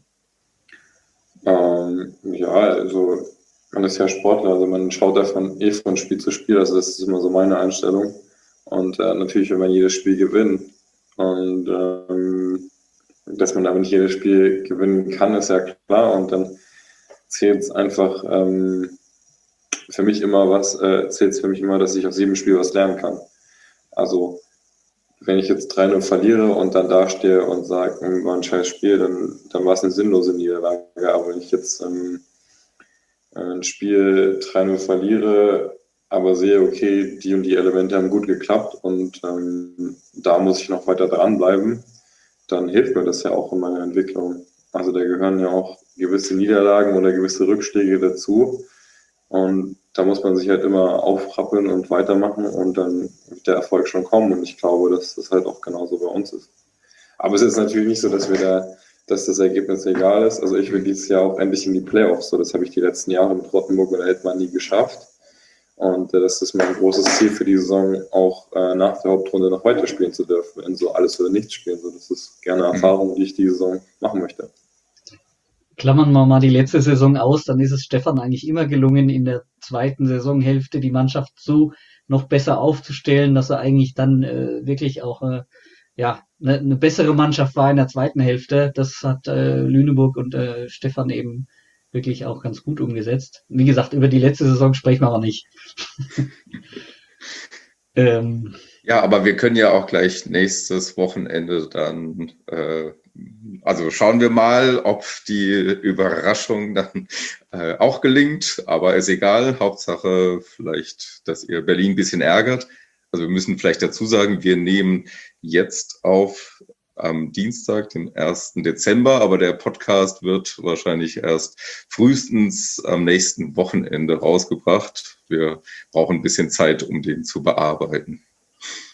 Ähm, ja, also man ist ja Sportler, also man schaut davon eh von Spiel zu Spiel, also das ist immer so meine Einstellung. Und äh, natürlich will man jedes Spiel gewinnen. Und ähm, dass man aber nicht jedes Spiel gewinnen kann, ist ja klar. Und dann zählt es einfach ähm, für mich immer was, äh, zählt es für mich immer, dass ich aus jedem Spiel was lernen kann. Also wenn ich jetzt drei null verliere und dann dastehe und sage, war ein scheiß Spiel, dann, dann war es eine sinnlose Niederlage. Aber wenn ich jetzt ähm, ein Spiel drei null verliere, aber sehe, okay, die und die Elemente haben gut geklappt und ähm, da muss ich noch weiter dranbleiben, dann hilft mir das ja auch in meiner Entwicklung. Also da gehören ja auch gewisse Niederlagen oder gewisse Rückschläge dazu und da muss man sich halt immer aufrappeln und weitermachen und dann wird der Erfolg schon kommen und ich glaube, dass das halt auch genauso bei uns ist. Aber es ist natürlich nicht so, dass wir da, dass das Ergebnis egal ist. Also ich will dieses Jahr auch endlich in die Playoffs, so das habe ich die letzten Jahre mit Rottenburg und Eltmann nie geschafft. Und äh, das ist mein großes Ziel für die Saison, auch äh, nach der Hauptrunde noch weiterspielen zu dürfen, in so alles oder nichts spielen. So, das ist gerne eine Erfahrung, die ich die Saison machen möchte. Klammern wir mal die letzte Saison aus, dann ist es Stefan eigentlich immer gelungen, in der zweiten Saisonhälfte die Mannschaft so noch besser aufzustellen, dass er eigentlich dann äh, wirklich auch äh, ja eine, eine bessere Mannschaft war in der zweiten Hälfte. Das hat äh, Lüneburg und äh, Stefan eben wirklich auch ganz gut umgesetzt. Wie gesagt, über die letzte Saison sprechen wir aber nicht. ähm, ja, aber wir können ja auch gleich nächstes Wochenende dann, äh, also schauen wir mal, ob die Überraschung dann äh, auch gelingt, aber ist egal. Hauptsache vielleicht, dass ihr Berlin ein bisschen ärgert. Also wir müssen vielleicht dazu sagen, wir nehmen jetzt auf am Dienstag, den ersten Dezember, aber der Podcast wird wahrscheinlich erst frühestens am nächsten Wochenende rausgebracht. Wir brauchen ein bisschen Zeit, um den zu bearbeiten.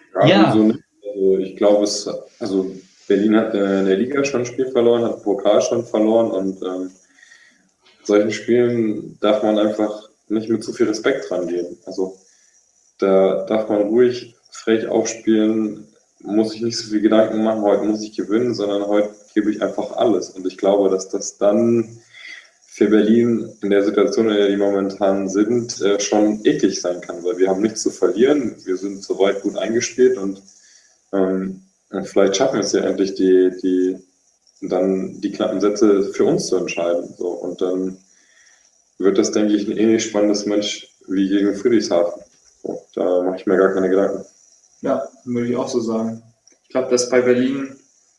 Ja, Ja. so nicht. Also ich glaube, es, also Berlin hat äh, in der Liga schon ein Spiel verloren, hat den Pokal schon verloren und ähm, solchen Spielen darf man einfach nicht mit zu viel Respekt rangehen. Also da darf man ruhig frech aufspielen, muss ich nicht so viel Gedanken machen, heute muss ich gewinnen, sondern heute gebe ich einfach alles. Und ich glaube, dass das dann für Berlin in der Situation, in der die momentan sind, äh, schon eklig sein kann, weil wir haben nichts zu verlieren, wir sind soweit gut eingespielt und, ähm, und vielleicht schaffen wir es ja endlich, die, die, dann die knappen Sätze für uns zu entscheiden. So. Und dann wird das, denke ich, ein ähnlich spannendes Match wie gegen Friedrichshafen. So, da mache ich mir gar keine Gedanken. Ja, würde ich auch so sagen. Ich glaube, dass bei Berlin,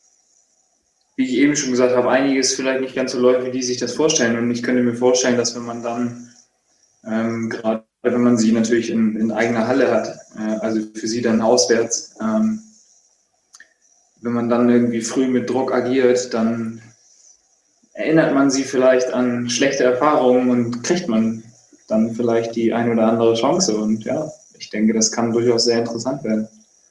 wie ich eben schon gesagt habe, einiges vielleicht nicht ganz so läuft, wie die sich das vorstellen. Und ich könnte mir vorstellen, dass wenn man dann, ähm, gerade wenn man sie natürlich in, in eigener Halle hat, äh, also für sie dann auswärts, ähm, wenn man dann irgendwie früh mit Druck agiert, dann erinnert man sie vielleicht an schlechte Erfahrungen und kriegt man dann vielleicht die ein oder andere Chance. Und ja, ich denke, das kann durchaus sehr interessant werden.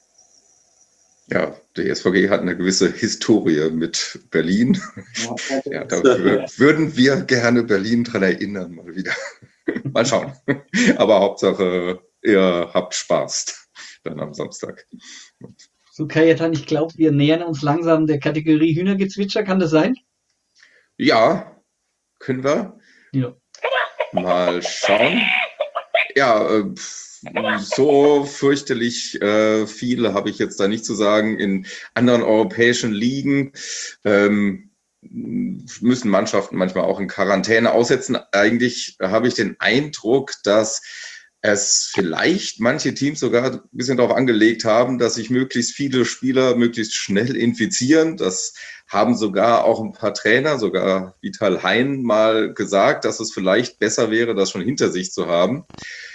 Ja, der S V G hat eine gewisse Historie mit Berlin. Ja, da wür- würden wir gerne Berlin dran erinnern, mal wieder. Mal schauen. Aber Hauptsache, ihr habt Spaß dann am Samstag. So, Kajetan, ich glaube, wir nähern uns langsam der Kategorie Hühnergezwitscher. Kann das sein? Ja, können wir Ja. mal schauen. Ja, äh, so fürchterlich äh, viele habe ich jetzt da nicht zu sagen. In anderen europäischen Ligen ähm, müssen Mannschaften manchmal auch in Quarantäne aussetzen. Eigentlich habe ich den Eindruck, dass es vielleicht manche Teams sogar ein bisschen darauf angelegt haben, dass sich möglichst viele Spieler möglichst schnell infizieren. Das haben sogar auch ein paar Trainer, sogar Vital Hein, mal gesagt, dass es vielleicht besser wäre, das schon hinter sich zu haben.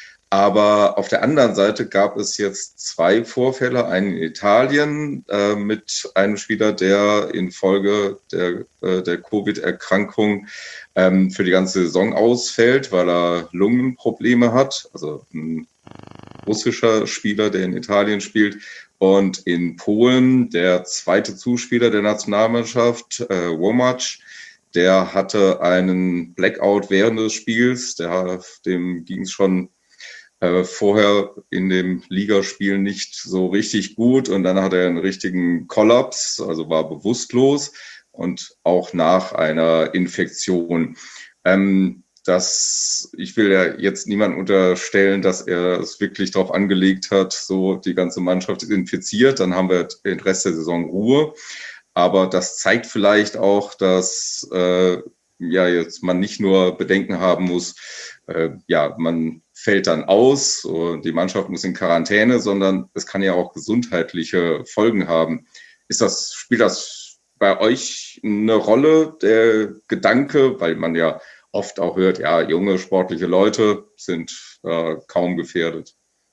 Aber auf der anderen Seite gab es jetzt zwei Vorfälle, einen in Italien äh, mit einem Spieler, der infolge der, äh, der Covid-Erkrankung ähm, für die ganze Saison ausfällt, weil er Lungenprobleme hat. Also ein russischer Spieler, der in Italien spielt. Und in Polen der zweite Zuspieler der Nationalmannschaft, äh, Womack, der hatte einen Blackout während des Spiels. Der, dem ging es schon äh, vorher in dem Ligaspiel nicht so richtig gut und dann hat er einen richtigen Kollaps, also war bewusstlos und auch nach einer Infektion. Ähm, das, ich will ja jetzt niemandem unterstellen, dass er es wirklich darauf angelegt hat, so die ganze Mannschaft ist infiziert, dann haben wir den Rest der Saison Ruhe. Aber das zeigt vielleicht auch, dass äh, ja jetzt man nicht nur Bedenken haben muss, äh, ja, man fällt dann aus und die Mannschaft muss in Quarantäne, sondern es kann ja auch gesundheitliche Folgen haben. Ist das, spielt das bei euch eine Rolle, der Gedanke, weil man ja oft auch hört, ja, junge, sportliche Leute sind äh, kaum gefährdet?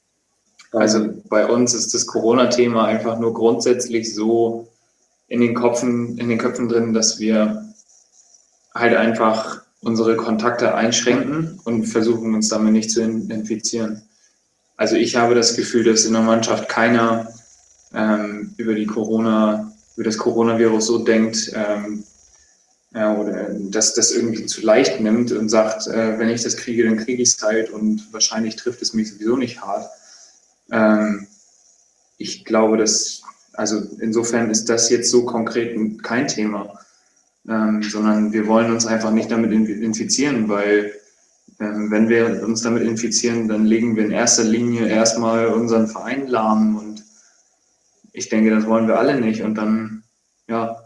Also bei uns ist das Corona-Thema einfach nur grundsätzlich so in den Köpfen, in den Köpfen drin, dass wir halt einfach unsere Kontakte einschränken und versuchen uns damit nicht zu infizieren. Also ich habe das Gefühl, dass in der Mannschaft keiner ähm, über die Corona, über das Coronavirus so denkt, ähm, ja, oder dass das irgendwie zu leicht nimmt und sagt, äh, wenn ich das kriege, dann kriege ich es halt und wahrscheinlich trifft es mich sowieso nicht hart. Ähm, ich glaube, dass, also insofern ist das jetzt so konkret kein Thema. Ähm, sondern wir wollen uns einfach nicht damit infizieren, weil ähm, wenn wir uns damit infizieren, dann legen wir in erster Linie erstmal unseren Verein lahm und ich denke, das wollen wir alle nicht und dann, ja.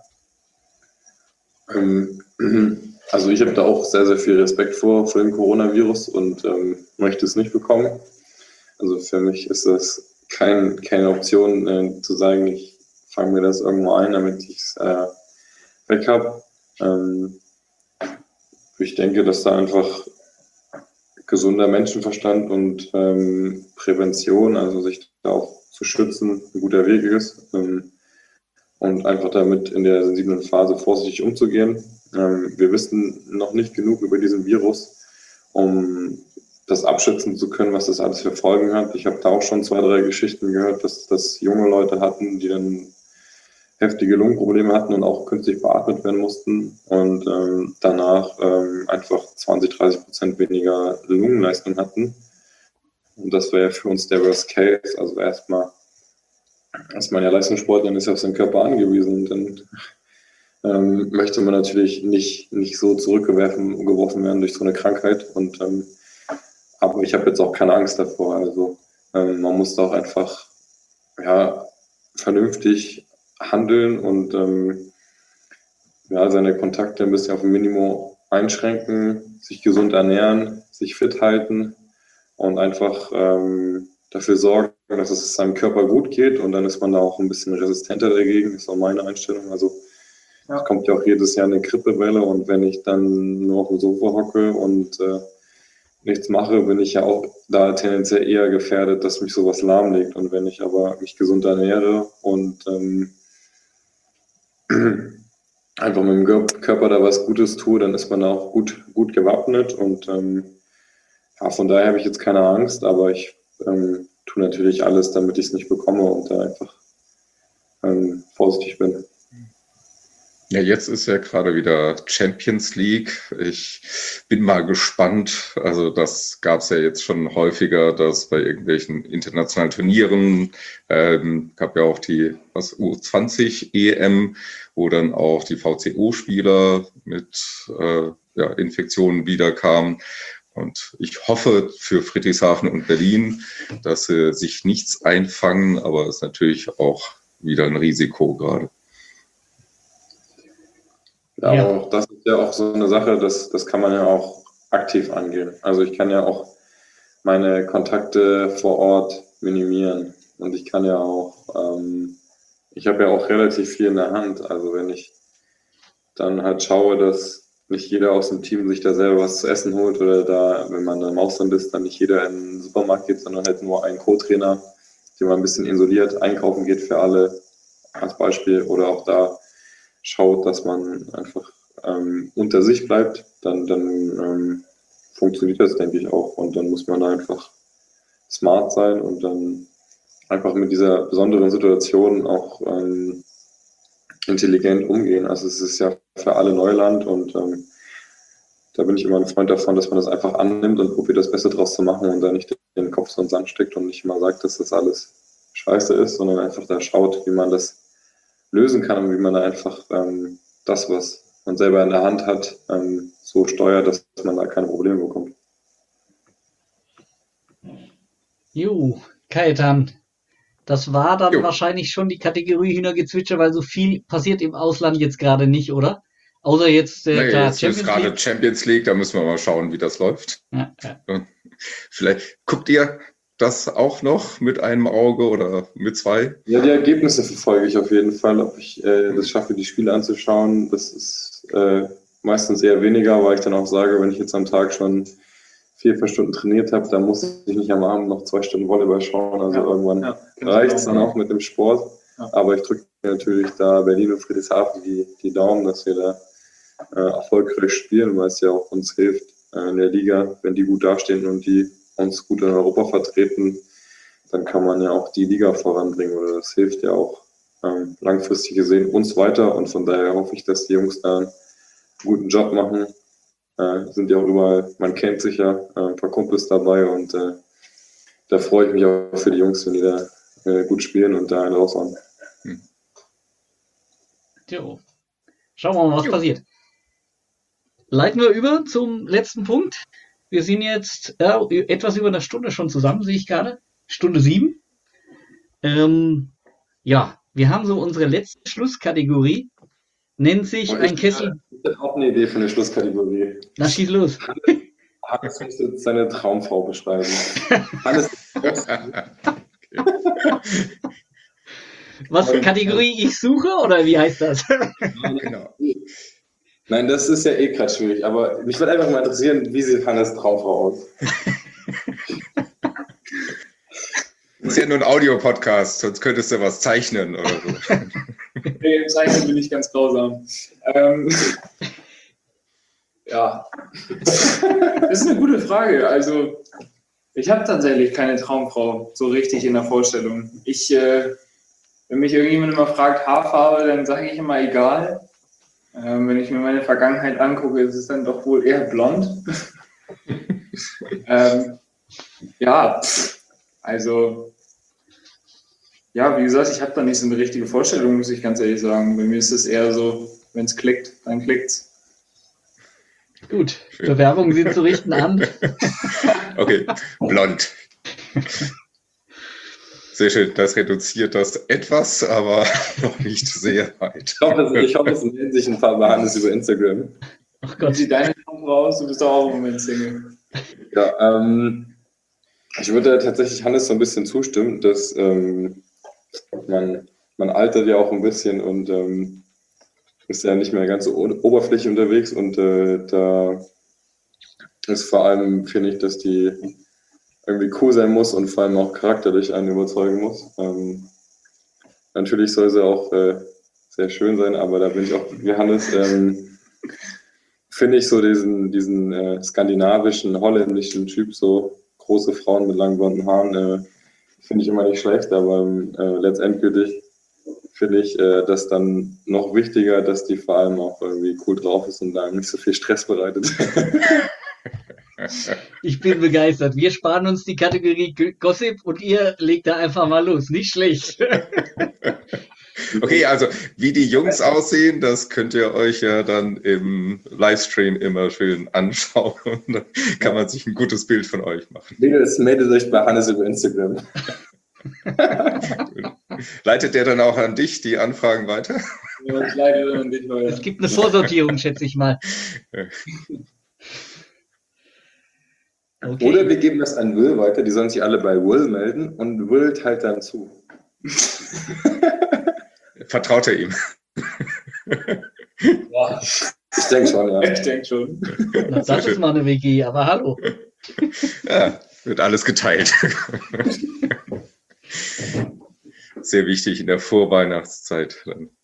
Ähm, also ich habe da auch sehr, sehr viel Respekt vor, vor dem Coronavirus und ähm, möchte es nicht bekommen. Also für mich ist das kein, keine Option äh, zu sagen, ich fange mir das irgendwo ein, damit ich es äh, weg habe. Ähm, ich denke, dass da einfach gesunder Menschenverstand und ähm, Prävention, also sich da auch zu schützen, ein guter Weg ist ähm, und einfach damit in der sensiblen Phase vorsichtig umzugehen. Ähm, wir wissen noch nicht genug über diesen Virus, um das abschätzen zu können, was das alles für Folgen hat. Ich habe da auch schon zwei, drei Geschichten gehört, dass, dass junge Leute hatten, die dann heftige Lungenprobleme hatten und auch künstlich beatmet werden mussten und ähm, danach ähm, einfach zwanzig, dreißig Prozent weniger Lungenleistung hatten. Und das wäre ja für uns der Worst Case. Also erstmal ist man ja Leistungssportler und ist auf seinen Körper angewiesen. Und dann ähm, möchte man natürlich nicht, nicht so zurückgeworfen geworfen werden durch so eine Krankheit. Und ähm, aber ich habe jetzt auch keine Angst davor. Also ähm, man muss da auch einfach ja, vernünftig handeln und ähm, ja, seine Kontakte ein bisschen auf ein Minimum einschränken, sich gesund ernähren, sich fit halten und einfach ähm, dafür sorgen, dass es seinem Körper gut geht und dann ist man da auch ein bisschen resistenter dagegen, ist auch meine Einstellung. Also es kommt ja auch jedes Jahr eine Grippewelle und wenn ich dann nur auf dem Sofa hocke und äh, nichts mache, bin ich ja auch da tendenziell eher gefährdet, dass mich sowas lahmlegt. Und wenn ich aber mich gesund ernähre und ähm, einfach mit dem Körper da was Gutes tue, dann ist man da auch gut, gut gewappnet. Und ähm, ja, von daher habe ich jetzt keine Angst, aber ich ähm, tue natürlich alles, damit ich es nicht bekomme und da einfach ähm, vorsichtig bin. Ja, jetzt ist ja gerade wieder Champions League. Ich bin mal gespannt. Also das gab es ja jetzt schon häufiger, dass bei irgendwelchen internationalen Turnieren ähm, gab ja auch die was U zwanzig E M, wo dann auch die V C O-Spieler mit äh, ja, Infektionen wiederkamen. Und ich hoffe für Friedrichshafen und Berlin, dass sie sich nichts einfangen, aber es ist natürlich auch wieder ein Risiko gerade. Ja, Ja. aber auch das ist ja auch so eine Sache, das, das kann man ja auch aktiv angehen. Also ich kann ja auch meine Kontakte vor Ort minimieren und ich kann ja auch, ähm, ich habe ja auch relativ viel in der Hand. Also wenn ich dann halt schaue, dass nicht jeder aus dem Team sich da selber was zu essen holt oder da, wenn man dann im Ausland ist, dann nicht jeder in den Supermarkt geht, sondern halt nur ein Co-Trainer, der mal ein bisschen isoliert einkaufen geht für alle als Beispiel oder auch da schaut, dass man einfach ähm, unter sich bleibt, dann, dann ähm, funktioniert das, denke ich, auch. Und dann muss man da einfach smart sein und dann einfach mit dieser besonderen Situation auch ähm, intelligent umgehen. Also es ist ja für alle Neuland und ähm, da bin ich immer ein Freund davon, dass man das einfach annimmt und probiert, das Beste draus zu machen und da nicht den Kopf so in den Sand steckt und nicht mal sagt, dass das alles scheiße ist, sondern einfach da schaut, wie man das lösen kann und wie man da einfach ähm, das, was man selber in der Hand hat, ähm, so steuert, dass man da keine Probleme bekommt. Jo, Kajetan, das war dann Jo. wahrscheinlich schon die Kategorie Hühnergezwitscher, weil so viel passiert im Ausland jetzt gerade nicht, oder? Außer jetzt, äh, Nee, klar, jetzt ist Champions gerade League. Champions League, da müssen wir mal schauen, wie das läuft. Ja, ja. Vielleicht guckt ihr das auch noch mit einem Auge oder mit zwei? Ja, die Ergebnisse verfolge ich auf jeden Fall. Ob ich äh, das schaffe, die Spiele anzuschauen, das ist äh, meistens eher weniger, weil ich dann auch sage, wenn ich jetzt am Tag schon vier, fünf Stunden trainiert habe, dann muss ich nicht am Abend noch zwei Stunden Volleyball schauen. Also Ja, irgendwann ja, reicht es genau. dann auch mit dem Sport. Ja. Aber ich drücke natürlich da Berlin und Friedrichshafen die, die Daumen, dass wir da äh, erfolgreich spielen, weil es ja auch uns hilft äh, in der Liga, wenn die gut dastehen und die uns gut in Europa vertreten, dann kann man ja auch die Liga voranbringen oder das hilft ja auch ähm, langfristig gesehen uns weiter und von daher hoffe ich, dass die Jungs da einen guten Job machen. Äh, sind ja auch überall, man kennt sich ja, äh, ein paar Kumpels dabei und äh, da freue ich mich auch für die Jungs, wenn die da äh, gut spielen und da einen raushauen. Jo. Schauen wir mal, was Jo. passiert. Leiten wir über zum letzten Punkt. Wir sind jetzt äh, etwas über eine Stunde schon zusammen, sehe ich gerade. Stunde sieben. Ähm, ja, wir haben so unsere letzte Schlusskategorie. Nennt sich Und ein ich, Kessel. Ich habe auch eine Idee für eine Schlusskategorie. Na, schieß los. Hannes muss jetzt seine Traumfrau beschreiben. Hannes, Was, Kategorie ich suche oder wie heißt das? Genau. nein, das ist ja eh gerade schwierig, aber mich würde einfach mal interessieren, wie sieht Hannes Traumfrau aus? Das ist ja nur ein Audio-Podcast, sonst könntest du was zeichnen oder so. Nee, im Zeichnen bin ich ganz grausam. Ähm, Ja, das ist eine gute Frage. Also, ich habe tatsächlich keine Traumfrau so richtig in der Vorstellung. Ich, äh, wenn mich irgendjemand immer fragt, Haarfarbe, dann sage ich immer egal. Ähm, wenn ich mir meine Vergangenheit angucke, ist es dann doch wohl eher blond. ähm, ja, pff, also, ja, wie gesagt, ich habe da nicht so eine richtige Vorstellung, muss ich ganz ehrlich sagen. Bei mir ist es eher so, wenn es klickt, dann klickt's. Gut, Bewerbungen sind zu richten an. Okay, blond. Sehr schön, das reduziert das etwas, aber noch nicht sehr weit. Ich hoffe, ich hoffe, es melden sich ein paar bei Hannes über Instagram. Ach Wie Gott. sieht deine Traumfrau aus? Du bist doch auch im Moment Single. Ja, ähm, ich würde tatsächlich Hannes so ein bisschen zustimmen, dass ähm, man, man altert ja auch ein bisschen und ähm, ist ja nicht mehr ganz so oberflächlich unterwegs und äh, da ist vor allem, finde ich, dass die irgendwie cool sein muss und vor allem auch charakterlich einen überzeugen muss. Ähm, natürlich soll sie auch äh, sehr schön sein, aber da bin ich auch wie Hannes, ähm, finde ich so diesen, diesen äh, skandinavischen, holländischen Typ, so große Frauen mit langen blonden Haaren, äh, finde ich immer nicht schlecht, aber äh, letztendlich finde ich äh, das dann noch wichtiger, dass die vor allem auch irgendwie cool drauf ist und da nicht so viel Stress bereitet. Ich bin begeistert. Wir sparen uns die Kategorie Gossip und ihr legt da einfach mal los. Nicht schlecht. Okay, also wie die Jungs aussehen, das könnt ihr euch ja dann im Livestream immer schön anschauen. Da kann man sich ein gutes Bild von euch machen. Mädels, meldet euch bei Hannes über Instagram. Leitet der dann auch an dich die Anfragen weiter? Ja, ich leite an dich weiter. Es gibt eine Vorsortierung, schätze ich mal. Okay. Oder wir geben das an Will weiter, die sollen sich alle bei Will melden und Will teilt dann zu. Vertraut er ihm? Boah, Ich denke schon, ja. ich denke schon. Na, das ist mal eine W G, aber hallo. Ja, wird alles geteilt. Sehr wichtig in der Vorweihnachtszeit.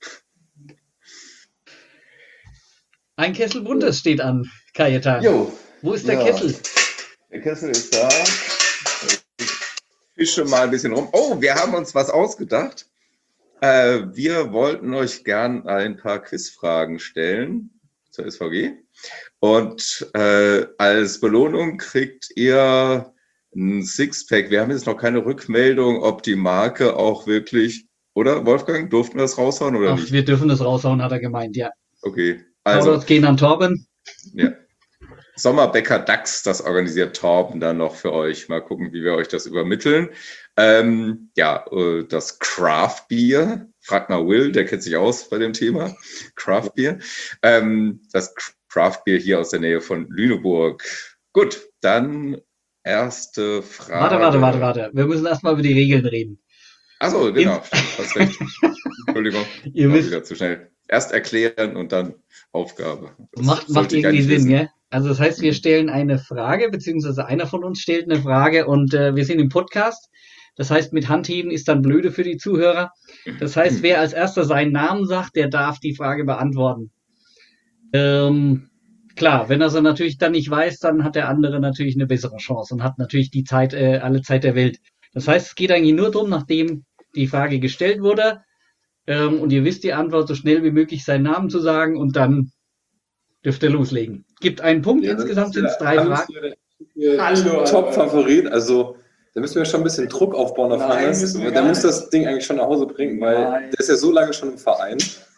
Ein Kessel Buntes steht an, Kajetan. Jo. Wo ist der Ja. Kessel? Der Kessel ist da. Ich fische mal ein bisschen rum. Oh, wir haben uns was ausgedacht. Äh, wir wollten euch gern ein paar Quizfragen stellen zur S V G. Und äh, als Belohnung kriegt ihr ein Sixpack. Wir haben jetzt noch keine Rückmeldung, ob die Marke auch wirklich, oder Wolfgang, durften wir das raushauen oder Ach, nicht? wir dürfen das raushauen, hat er gemeint, ja. Okay, also Shoutouts gehen an Torben. ja. Sommerbäcker Dachs, das organisiert Torben dann noch für euch. Mal gucken, wie wir euch das übermitteln. Ähm, ja, äh, das Craft Beer, fragt mal Will, der kennt sich aus bei dem Thema, Craft Beer. Ähm, das Craft Beer hier aus der Nähe von Lüneburg. Gut, dann erste Frage. Warte, warte, warte, warte. Wir müssen erstmal über die Regeln reden. Achso, genau, hast recht. Entschuldigung, Ihr war wisst, wieder zu schnell. Erst erklären und dann Aufgabe. Das macht, macht sollte ich irgendwie eigentlich Sinn, wissen. gell? Also das heißt, wir Mhm. stellen eine Frage, beziehungsweise einer von uns stellt eine Frage und äh, wir sind im Podcast. Das heißt, mit Handheben ist dann blöde für die Zuhörer. Das heißt, wer als erster seinen Namen sagt, der darf die Frage beantworten. Ähm, klar, wenn er sie natürlich dann nicht weiß, dann hat der andere natürlich eine bessere Chance und hat natürlich die Zeit, äh, alle Zeit der Welt. Das heißt, es geht eigentlich nur darum, nachdem die Frage gestellt wurde ähm, und ihr wisst die Antwort, so schnell wie möglich seinen Namen zu sagen und dann dürft ihr loslegen. Gibt einen Punkt, insgesamt sind es drei Fragen. Hallo, Top-Favorit, also da müssen wir schon ein bisschen Druck aufbauen auf Nein, Hannes. müssen wir Der gar muss nicht. das Ding eigentlich schon nach Hause bringen, weil Nein. der ist ja so lange schon im Verein.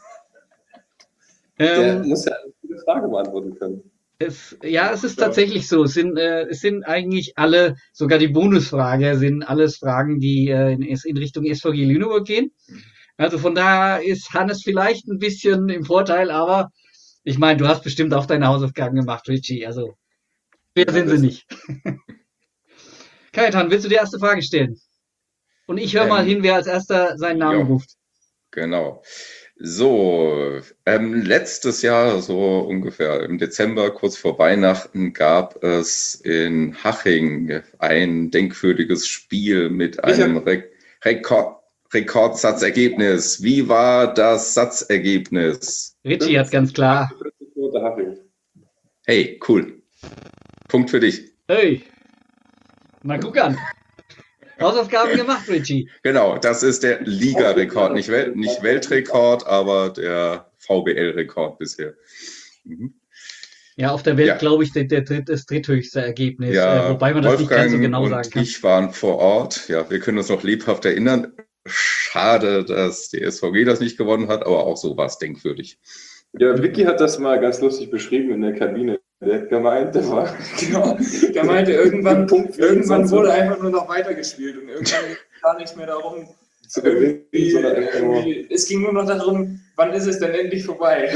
Der Ähm, muss ja eine gute Frage beantworten können. es, ja, es ist tatsächlich so. Es sind, äh, es sind eigentlich alle, sogar die Bonusfrage, sind alles Fragen, die äh, in, in Richtung S V G Lüneburg gehen. Also von daher ist Hannes vielleicht ein bisschen im Vorteil, aber ich meine, du hast bestimmt auch deine Hausaufgaben gemacht, Richie. Also, wer Ja, sind sie das- nicht? Kajetan, willst du die erste Frage stellen? Und ich höre Ähm, mal hin, wer als erster seinen Namen ja. ruft. Genau. So, ähm, letztes Jahr, so ungefähr im Dezember, kurz vor Weihnachten, gab es in Haching ein denkwürdiges Spiel mit einem Re Rekord Rekordsatzergebnis. Wie war das Satzergebnis? Richie hat ganz klar, Haching. Hey, cool. Punkt für dich. Hey, na guck an. Hausaufgaben gemacht, Richie. Genau, das ist der Liga-Rekord. Nicht, Wel nicht Weltrekord, aber der V B L-Rekord bisher. Mhm. Ja, auf der Welt, Ja. glaube ich, der, der dritt, das dritthöchste Ergebnis. Ja, äh, wobei man das nicht ganz so Wolfgang genau und sagen kann. ich waren vor Ort. Ja, wir können uns noch lebhaft erinnern. Schade, dass die S V G das nicht gewonnen hat, aber auch so war es denkwürdig. Ja, Vicky hat das mal ganz lustig beschrieben in der Kabine. Der hat gemeint, der war. Genau. Der meinte, irgendwann, Punkt irgendwann wurde einfach nur noch weitergespielt und irgendwann ging es gar nicht mehr darum, zu gewinnen, irgendwie, sondern einfach nur. irgendwie, es ging nur noch darum, wann ist es denn endlich vorbei?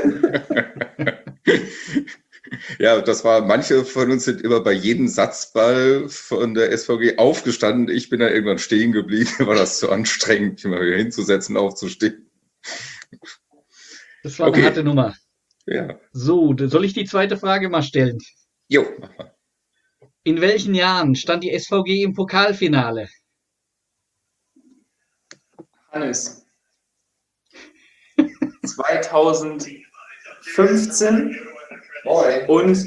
Ja, das war, manche von uns sind immer bei jedem Satzball von der S V G aufgestanden. Ich bin da irgendwann stehen geblieben, war das zu anstrengend, mich mal wieder hinzusetzen, aufzustehen. Das war eine Okay. harte Nummer. Ja. So, d- soll ich die zweite Frage mal stellen? Jo. In welchen Jahren stand die S V G im Pokalfinale? Hannes. zweitausendfünfzehn und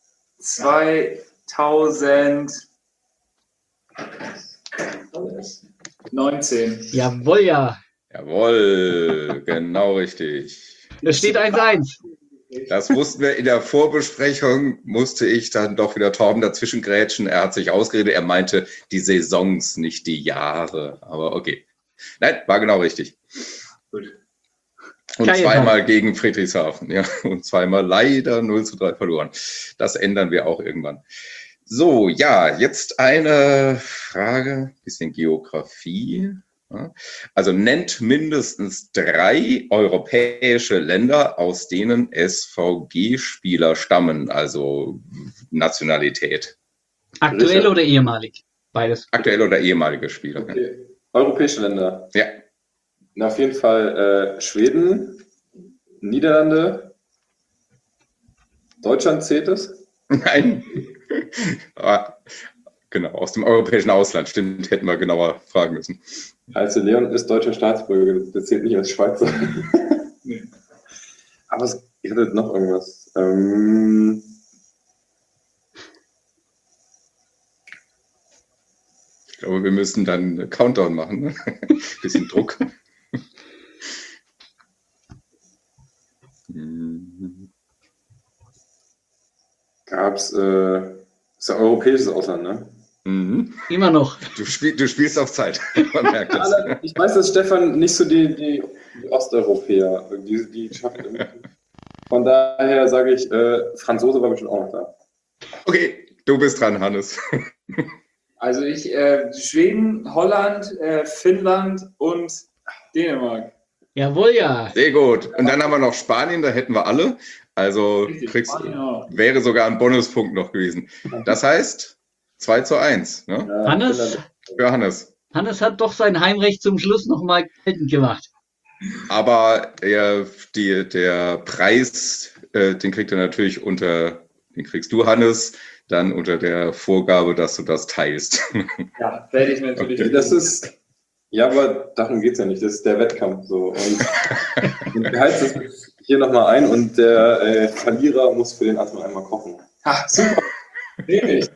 zweitausendneunzehn. Jawohl, ja. Jawohl, genau richtig. Es steht eins eins. Das wussten wir in der Vorbesprechung, musste ich dann doch wieder Torben dazwischen grätschen. Er hat sich ausgeredet, er meinte die Saisons, nicht die Jahre. Aber okay. Nein, war genau richtig. Gut. Und Geil, zweimal gegen Friedrichshafen, ja. Und zweimal leider null zu drei verloren. Das ändern wir auch irgendwann. So, ja, jetzt eine Frage, bisschen Geografie. Ja. Also nennt mindestens drei europäische Länder, aus denen S V G-Spieler stammen, also Nationalität. Aktuell Sicher. oder ehemalig? Beides. Aktuelle oder ehemalige Spieler. Ja. Okay. Europäische Länder. Ja. Na, auf jeden Fall äh, Schweden, Niederlande, Deutschland zählt es. Nein. Ah, genau, aus dem europäischen Ausland, stimmt, hätten wir genauer fragen müssen. Also Leon ist deutscher Staatsbürger, das zählt nicht als Schweizer. Nee. Aber es, ihr hattet noch irgendwas. Ähm, Ich glaube, wir müssen dann einen Countdown machen. Ne? Bisschen Druck. Mhm. gab's, äh, ist ja europäisches Ausland, ne? Mhm. Immer noch. Du, spiel, du spielst auf Zeit. Man merkt das. Alle, ich weiß, dass Stefan nicht so die, die, die Osteuropäer, die, die schafft. Von daher sage ich, äh, Franzose war bestimmt auch noch da. Okay, du bist dran, Hannes. Also ich, äh, Schweden, Holland, äh, Finnland und Dänemark. Jawohl, ja. Sehr gut. Und dann haben wir noch Spanien, da hätten wir alle. Also Richtig, kriegst, Spanien auch. wäre sogar ein Bonuspunkt noch gewesen. Das heißt zwei zu eins. Ne? Ja, Hannes? Finnland. Für Hannes. Hannes hat doch sein Heimrecht zum Schluss nochmal geltend gemacht. Aber er, die, der Preis, äh, den kriegt er natürlich unter, den kriegst du, Hannes, dann unter der Vorgabe, dass du das teilst. Ja, werde ich natürlich. Okay. Das ist, ja, aber darum geht es ja nicht. Das ist der Wettkampf. So. Und, und wir heizen das hier nochmal ein und der äh, Verlierer muss für den erstmal einmal kochen. Ha, super. Richtig.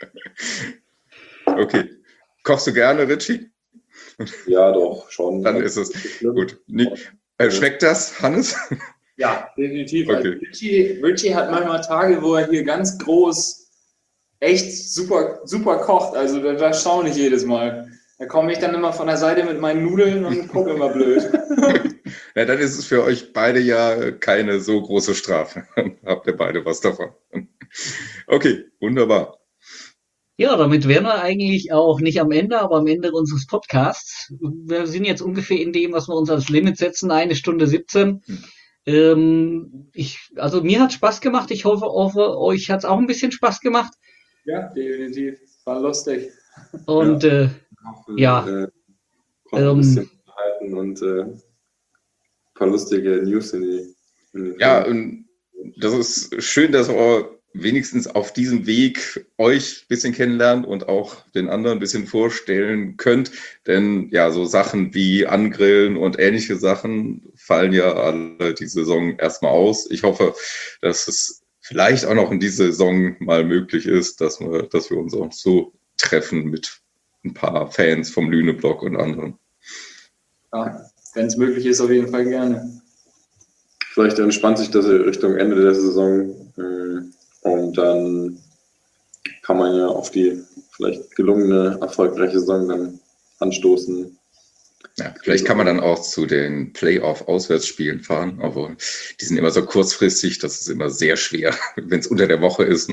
Okay. Kochst du gerne, Richie? Ja, doch, schon. Dann ist es gut. Nie, äh, schmeckt das, Hannes? Ja, definitiv. Okay. Also Richie, Richie hat manchmal Tage, wo er hier ganz groß echt super, super kocht. Also da, da staune ich jedes Mal. Da komme ich dann immer von der Seite mit meinen Nudeln und gucke immer blöd. Na, dann ist es für euch beide ja keine so große Strafe. Habt ihr beide was davon. Okay, wunderbar. Ja, damit wären wir eigentlich auch nicht am Ende, aber am Ende unseres Podcasts. Wir sind jetzt ungefähr in dem, was wir uns als Limit setzen, eine Stunde siebzehn. Hm. Ähm, ich, also mir hat Spaß gemacht. Ich hoffe, hoffe euch hat es auch ein bisschen Spaß gemacht. Ja, definitiv. War lustig. Und äh, Ja. Äh, konnten ein Ähm. bisschen halten und äh, ein paar lustige News in die. In die Ja, und das ist schön, dass wir wenigstens auf diesem Weg euch ein bisschen kennenlernen und auch den anderen ein bisschen vorstellen könnt. Denn ja, so Sachen wie Angrillen und ähnliche Sachen fallen ja alle die Saison erstmal aus. Ich hoffe, dass es vielleicht auch noch in dieser Saison mal möglich ist, dass wir, dass wir uns auch so treffen mit ein paar Fans vom Lüne-Block und anderen. Ja, wenn es möglich ist, auf jeden Fall gerne. Vielleicht entspannt sich das Richtung Ende der Saison äh, und dann kann man ja auf die vielleicht gelungene, erfolgreiche Saison dann anstoßen. Ja, vielleicht kann man dann auch zu den Playoff-Auswärtsspielen fahren, aber die sind immer so kurzfristig, das ist immer sehr schwer, wenn es unter der Woche ist.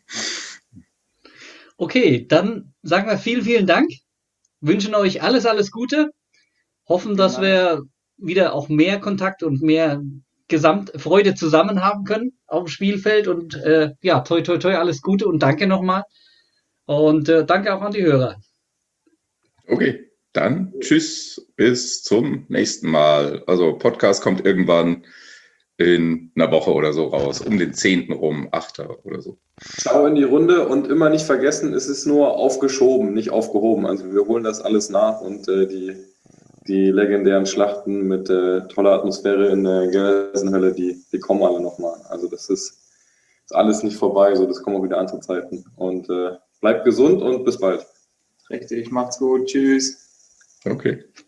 Okay, dann sagen wir vielen, vielen Dank. Wünschen euch alles, alles Gute. Hoffen, dass wir wieder auch mehr Kontakt und mehr Gesamtfreude zusammen haben können auf dem Spielfeld. Und äh, ja, toi, toi, toi, alles Gute und danke nochmal. Und äh, danke auch an die Hörer. Okay. Dann tschüss, bis zum nächsten Mal. Also Podcast kommt irgendwann in einer Woche oder so raus, um den zehnten rum, achter oder so. Ciao in die Runde und immer nicht vergessen, es ist nur aufgeschoben, nicht aufgehoben. Also wir holen das alles nach und äh, die, die legendären Schlachten mit äh, toller Atmosphäre in der Gelsenhölle, die, die kommen alle nochmal. Also das ist, ist alles nicht vorbei, so das kommen auch wieder andere Zeiten. Und äh, bleibt gesund und bis bald. Richtig, macht's gut, tschüss. Okay.